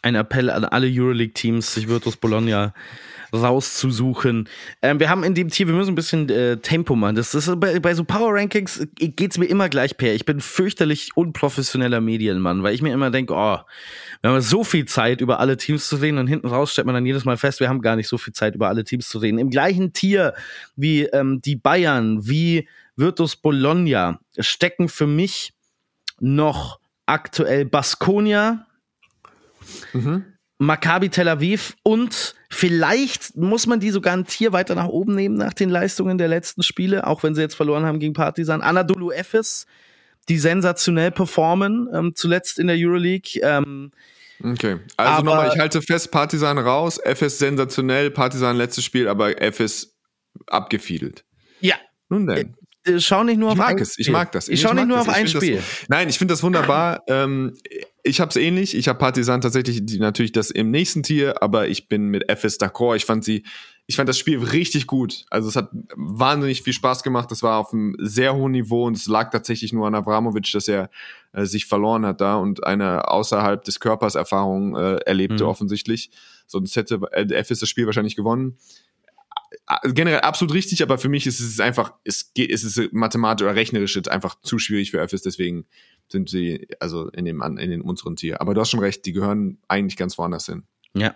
ein Appell an alle Euroleague-Teams, sich Virtus Bologna rauszusuchen. Ähm, wir haben in dem Tier, wir müssen ein bisschen äh, Tempo machen. Das ist bei, bei so Power-Rankings geht's mir immer gleich per. Ich bin fürchterlich unprofessioneller Medienmann, weil ich mir immer denke, oh, wir haben so viel Zeit, über alle Teams zu reden und hinten raus stellt man dann jedes Mal fest, wir haben gar nicht so viel Zeit, über alle Teams zu reden. Im gleichen Tier wie ähm, die Bayern, wie Virtus Bologna stecken für mich noch aktuell Baskonia, mhm. Maccabi Tel Aviv und vielleicht muss man die sogar ein Tier weiter nach oben nehmen nach den Leistungen der letzten Spiele, auch wenn sie jetzt verloren haben gegen Partizan. Anadolu Efes, die sensationell performen, ähm, zuletzt in der Euroleague. Ähm, okay, also nochmal, ich halte fest, Partizan raus, Efes sensationell, Partizan letztes Spiel, aber Efes abgefiedelt. Ja. Nun denn. Schau nicht nur ich auf mag ein es, Spiel. Ich mag das. Ich, ich schau nicht nur auf ein Spiel. Das, nein, ich finde das wunderbar. ähm, ich habe es ähnlich. Ich habe Partizan tatsächlich die, natürlich das im nächsten Tier, aber ich bin mit Efes d'accord. Ich fand sie, ich fand das Spiel richtig gut. Also es hat wahnsinnig viel Spaß gemacht. Das war auf einem sehr hohen Niveau und es lag tatsächlich nur an Avramovic, dass er äh, sich verloren hat da und eine außerhalb des Körpers Erfahrung äh, erlebte mhm. offensichtlich. Sonst hätte äh, Efes das Spiel wahrscheinlich gewonnen. Generell absolut richtig, aber für mich ist es einfach, es geht, es ist mathematisch oder rechnerisch jetzt einfach zu schwierig für Efes, deswegen sind sie also in dem in den unseren Tier. Aber du hast schon recht, die gehören eigentlich ganz woanders hin. Ja.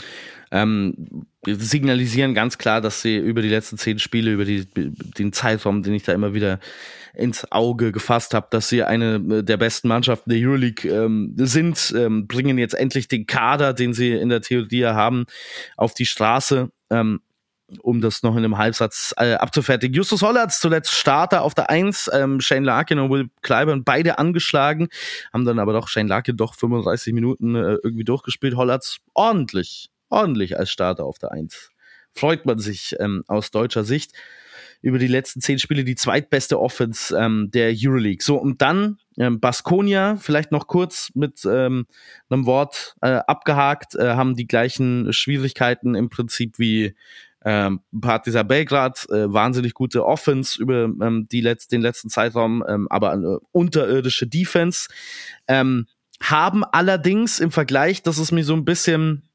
Ähm, signalisieren ganz klar, dass sie über die letzten zehn Spiele, über die, den Zeitraum, den ich da immer wieder ins Auge gefasst habe, dass sie eine der besten Mannschaften der Euroleague ähm, sind, ähm, bringen jetzt endlich den Kader, den sie in der Theorie haben, auf die Straße. Ähm, um das noch in einem Halbsatz äh, abzufertigen. Justus Hollatz zuletzt Starter auf der eins, ähm, Shane Larkin und Will Clyburn beide angeschlagen, haben dann aber doch Shane Larkin doch fünfunddreißig Minuten äh, irgendwie durchgespielt. Hollatz ordentlich, ordentlich als Starter auf der eins. Freut man sich ähm, aus deutscher Sicht über die letzten zehn Spiele die zweitbeste Offense ähm, der Euroleague. So, und dann ähm, Baskonia, vielleicht noch kurz mit ähm, einem Wort äh, abgehakt, äh, haben die gleichen Schwierigkeiten im Prinzip wie Ähm, Partizan Belgrad, äh, wahnsinnig gute Offense über ähm, die Letz-, den letzten Zeitraum, ähm, aber eine unterirdische Defense. Ähm, haben allerdings im Vergleich, das ist mir so ein bisschen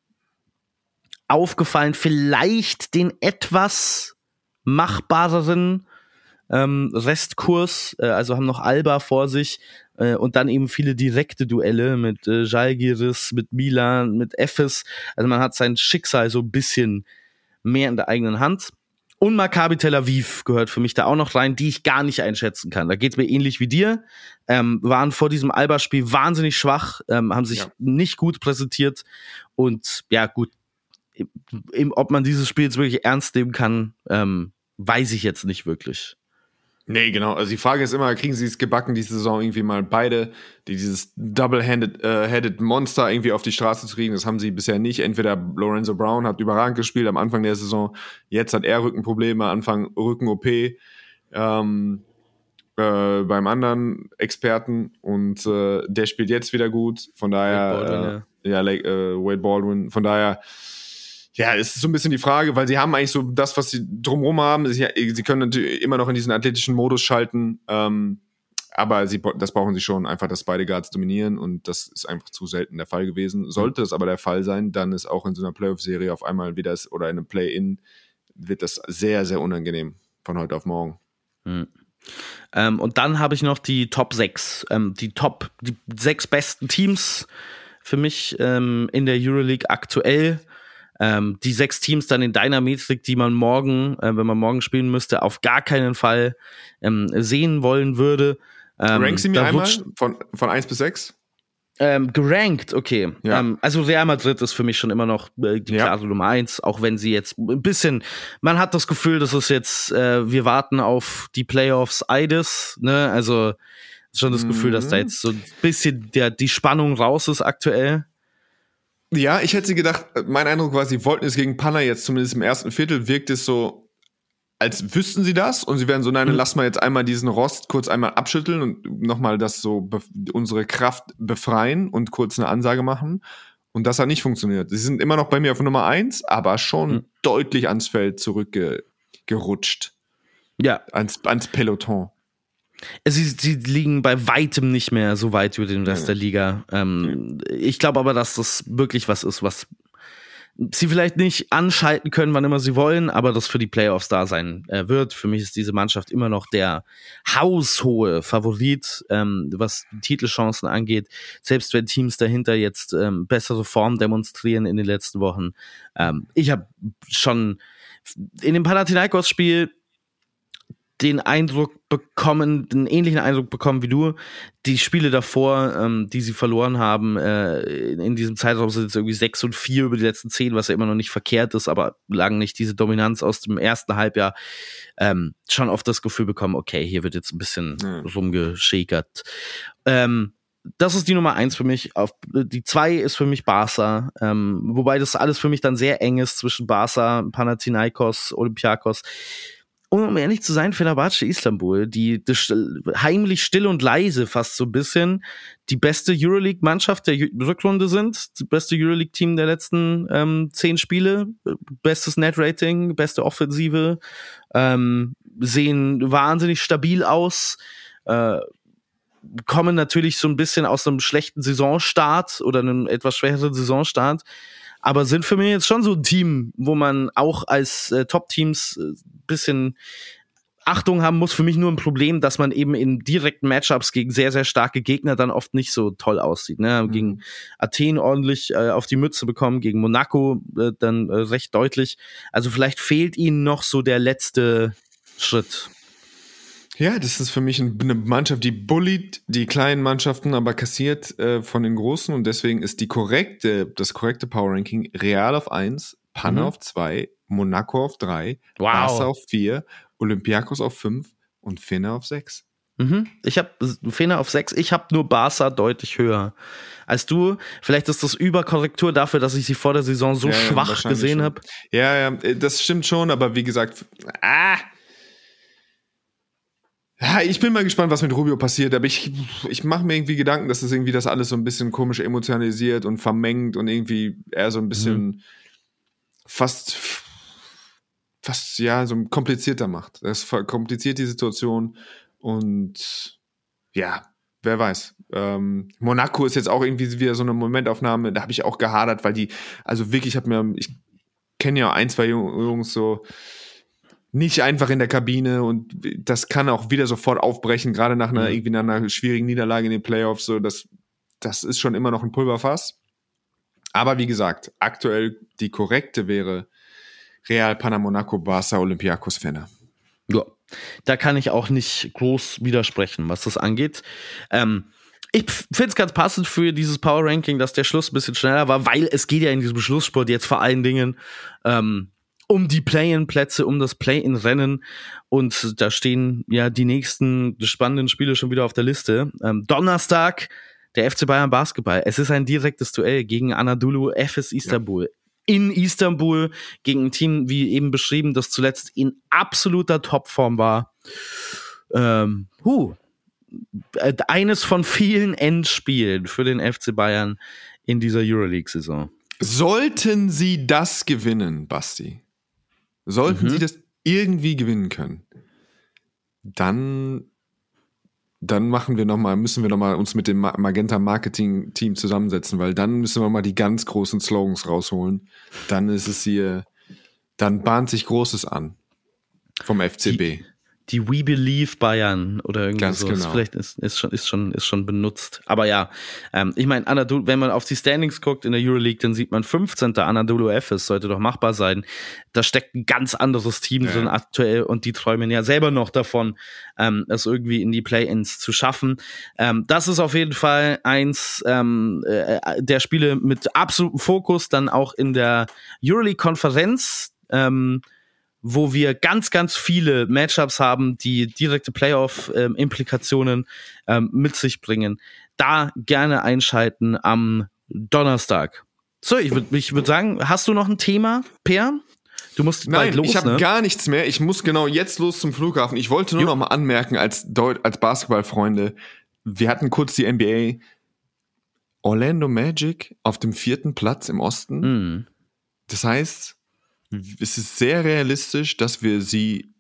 aufgefallen, vielleicht den etwas machbareren ähm, Restkurs, äh, also haben noch Alba vor sich äh, und dann eben viele direkte Duelle mit äh, Žalgiris, mit Milan, mit Efes. Also man hat sein Schicksal so ein bisschen mehr in der eigenen Hand. Und Maccabi Tel Aviv gehört für mich da auch noch rein, die ich gar nicht einschätzen kann. Da geht's mir ähnlich wie dir. Ähm, waren vor diesem Alba-Spiel wahnsinnig schwach, ähm, haben sich ja. nicht gut präsentiert. Und ja, gut, im, ob man dieses Spiel jetzt wirklich ernst nehmen kann, ähm, weiß ich jetzt nicht wirklich. Nee, genau. Also die Frage ist immer, kriegen sie es gebacken, diese Saison irgendwie mal beide, die dieses Double-Headed äh, Headed Monster irgendwie auf die Straße zu kriegen. Das haben sie bisher nicht. Entweder Lorenzo Brown hat überragend gespielt am Anfang der Saison, jetzt hat er Rückenprobleme, Anfang Rücken-O P ähm, äh, beim anderen Experten und äh, der spielt jetzt wieder gut. Von daher, Wade Baldwin, äh, ja, like, äh, Wade Baldwin. Von daher, ja, es ist so ein bisschen die Frage, weil sie haben eigentlich so das, was sie drumherum haben. Sie, sie können natürlich immer noch in diesen athletischen Modus schalten, ähm, aber sie, das brauchen sie schon, einfach, dass beide Guards dominieren und das ist einfach zu selten der Fall gewesen. Sollte es aber der Fall sein, dann ist auch in so einer Playoff-Serie auf einmal wieder oder in einem Play-In wird das sehr, sehr unangenehm von heute auf morgen. Mhm. Ähm, und dann habe ich noch die Top sechs, ähm, die Top, die sechs besten Teams für mich ähm, in der Euroleague aktuell. Ähm, die sechs Teams dann in deiner Metrik, die man morgen, äh, wenn man morgen spielen müsste, auf gar keinen Fall ähm, sehen wollen würde. Ähm, Rank sie mir einmal von, von eins bis sechs? Ähm, gerankt, okay. Ja. Ähm, also Real Madrid ist für mich schon immer noch äh, die klare ja. Nummer eins, auch wenn sie jetzt ein bisschen, man hat das Gefühl, dass es jetzt, äh, wir warten auf die Playoffs Eides, ne, also schon das mhm. Gefühl, dass da jetzt so ein bisschen der, die Spannung raus ist aktuell. Ja, ich hätte gedacht, mein Eindruck war, sie wollten es gegen Panna jetzt, zumindest im ersten Viertel, wirkt es so, als wüssten sie das und sie werden so, nein, dann lass mal jetzt einmal diesen Rost kurz einmal abschütteln und nochmal das so, be- unsere Kraft befreien und kurz eine Ansage machen. Und das hat nicht funktioniert. Sie sind immer noch bei mir auf Nummer eins, aber schon mhm. deutlich ans Feld zurückgerutscht. Ja. Ans, ans Peloton. Sie, sie liegen bei weitem nicht mehr so weit über den Rest ja. der Liga. Ähm, ja. Ich glaube aber, dass das wirklich was ist, was sie vielleicht nicht anschalten können, wann immer sie wollen, aber das für die Playoffs da sein äh, wird. Für mich ist diese Mannschaft immer noch der haushohe Favorit, ähm, was die Titelchancen angeht. Selbst wenn Teams dahinter jetzt ähm, bessere Form demonstrieren in den letzten Wochen. Ähm, ich habe schon in dem Panathinaikos-Spiel den Eindruck bekommen, den ähnlichen Eindruck bekommen wie du. Die Spiele davor, ähm, die sie verloren haben, äh, in, in diesem Zeitraum sind jetzt irgendwie sechs und vier über die letzten zehn, was ja immer noch nicht verkehrt ist, aber lang nicht diese Dominanz aus dem ersten Halbjahr. Ähm, schon oft das Gefühl bekommen, okay, hier wird jetzt ein bisschen ja. rumgeschäkert. Ähm, das ist die Nummer eins für mich. Auf, die zwei ist für mich Barca, ähm, wobei das alles für mich dann sehr eng ist zwischen Barca, Panathinaikos, Olympiakos. Um ehrlich zu sein, Fenerbahce Istanbul, die, die heimlich still und leise fast so ein bisschen die beste Euroleague-Mannschaft der Rückrunde sind, das beste Euroleague-Team der letzten ähm, zehn Spiele, bestes Net-Rating, beste Offensive, ähm, sehen wahnsinnig stabil aus, äh, kommen natürlich so ein bisschen aus einem schlechten Saisonstart oder einem etwas schwächeren Saisonstart, aber sind für mich jetzt schon so ein Team, wo man auch als äh, Top-Teams ein äh, bisschen Achtung haben muss. Für mich nur ein Problem, dass man eben in direkten Matchups gegen sehr, sehr starke Gegner dann oft nicht so toll aussieht. Ne? Mhm. Gegen Athen ordentlich äh, auf die Mütze bekommen, gegen Monaco äh, dann äh, recht deutlich. Also vielleicht fehlt ihnen noch so der letzte Schritt. Ja, das ist für mich eine Mannschaft, die bullied die kleinen Mannschaften, aber kassiert äh, von den Großen, und deswegen ist die korrekte, das korrekte Power Ranking Real auf eins, Pana mhm. auf zwei, Monaco auf drei, wow. Barca auf vier, Olympiakos auf fünf und Fener auf sechs. Mhm. Ich habe Fener auf sechs, ich habe nur Barca deutlich höher als du. Vielleicht ist das Überkorrektur dafür, dass ich sie vor der Saison so ja, schwach ja, gesehen habe. Ja, ja, das stimmt schon, aber wie gesagt, ah, ja, ich bin mal gespannt, was mit Rubio passiert, aber ich, ich mache mir irgendwie Gedanken, dass das irgendwie das alles so ein bisschen komisch emotionalisiert und vermengt und irgendwie eher so ein bisschen mhm. fast, fast, ja, so komplizierter macht. Das verkompliziert die Situation und ja, wer weiß. Ähm, Monaco ist jetzt auch irgendwie wieder so eine Momentaufnahme, da habe ich auch gehadert, weil die, also wirklich, ich habe mir, ich kenne ja ein, zwei Jungs so, nicht einfach in der Kabine, und das kann auch wieder sofort aufbrechen, gerade nach einer, mhm. irgendwie nach einer schwierigen Niederlage in den Playoffs, so, das, das ist schon immer noch ein Pulverfass. Aber wie gesagt, aktuell die korrekte wäre Real, Pana, Monaco, Barca, Olympiakos, Fener. Ja, da kann ich auch nicht groß widersprechen, was das angeht. Ähm, ich finde es ganz passend für dieses Power Ranking, dass der Schluss ein bisschen schneller war, weil es geht ja in diesem Schlusssport jetzt vor allen Dingen ähm, um die Play-in-Plätze, um das Play-in-Rennen, und da stehen ja die nächsten spannenden Spiele schon wieder auf der Liste. Ähm, Donnerstag, der F C Bayern Basketball. Es ist ein direktes Duell gegen Anadolu Efes Istanbul. Ja. In Istanbul gegen ein Team, wie eben beschrieben, das zuletzt in absoluter Topform war. Ähm, huh. Eines von vielen Endspielen für den F C Bayern in dieser Euroleague-Saison. Sollten sie das gewinnen, Basti, sollten mhm. sie das irgendwie gewinnen können, dann, dann machen wir noch mal, müssen wir noch mal uns mit dem Magenta Marketing Team zusammensetzen, weil dann müssen wir mal die ganz großen Slogans rausholen. Dann ist es hier, dann bahnt sich Großes an vom F C B. Die, die We Believe Bayern oder irgendwie ganz so. Genau. Das vielleicht ist, ist schon, ist schon, ist schon benutzt. Aber ja, ähm, ich meine, Anadolu, wenn man auf die Standings guckt in der Euroleague, dann sieht man fünfzehnter Anadolu Efes, sollte doch machbar sein. Da steckt ein ganz anderes Team ja. drin aktuell, und die träumen ja selber noch davon, ähm, es irgendwie in die Play-Ins zu schaffen. Ähm, das ist auf jeden Fall eins ähm, äh, der Spiele mit absolutem Fokus, dann auch in der Euroleague-Konferenz, ähm, wo wir ganz, ganz viele Matchups haben, die direkte Playoff-Implikationen ähm, mit sich bringen. Da gerne einschalten am Donnerstag. So, ich würde ich würd sagen, hast du noch ein Thema, Peer? Du musst Nein, bald los, ich habe ne? gar nichts mehr. Ich muss genau jetzt los zum Flughafen. Ich wollte nur jo. noch mal anmerken, als, Deut- als Basketballfreunde, wir hatten kurz die N B A. Orlando Magic auf dem vierten Platz im Osten. Mm. Das heißt, es ist sehr realistisch, dass wir sie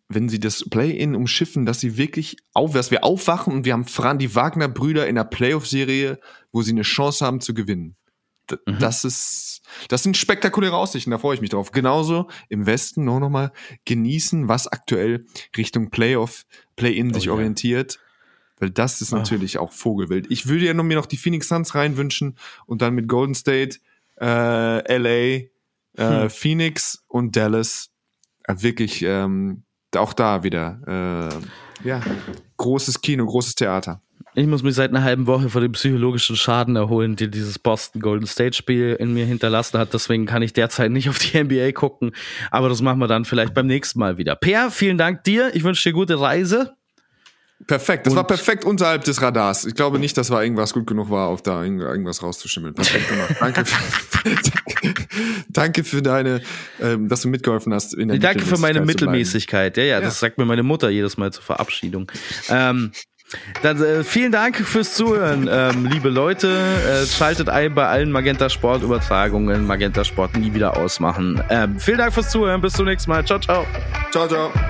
wenn sie das Play-In umschiffen, dass sie wirklich auf, dass wir aufwachen und wir haben Fran die Wagner-Brüder in einer Playoff-Serie, wo sie eine Chance haben zu gewinnen. D- mhm. Das ist, das sind spektakuläre Aussichten, da freue ich mich drauf. Genauso im Westen nur noch mal genießen, was aktuell Richtung Playoff, Play-In sich oh, orientiert. Ja. Weil das ist natürlich oh. auch Vogelwild. Ich würde ja noch mir noch die Phoenix Suns reinwünschen und dann mit Golden State, äh, L A, äh, hm. Phoenix und Dallas äh, wirklich ähm, auch da wieder äh, ja, großes Kino, großes Theater. Ich muss mich seit einer halben Woche vor dem psychologischen Schaden erholen, den dieses Boston Golden State Spiel in mir hinterlassen hat. Deswegen kann ich derzeit nicht auf die N B A gucken. Aber das machen wir dann vielleicht beim nächsten Mal wieder. Per, vielen Dank dir. Ich wünsche dir gute Reise. Perfekt, das und war perfekt unterhalb des Radars. Ich glaube nicht, dass war irgendwas gut genug war, auf da irgendwas rauszuschimmeln. Perfekt gemacht. Danke für, danke für deine, ähm, dass du mitgeholfen hast. In der danke für meine Mittelmäßigkeit. Ja, ja, ja, das sagt mir meine Mutter jedes Mal zur Verabschiedung. Ähm, dann äh, vielen Dank fürs Zuhören, ähm, liebe Leute. Äh, schaltet ein bei allen Magenta Sport Übertragungen. Magenta Sport nie wieder ausmachen. Ähm, vielen Dank fürs Zuhören. Bis zum nächsten Mal. Ciao, ciao. Ciao, ciao.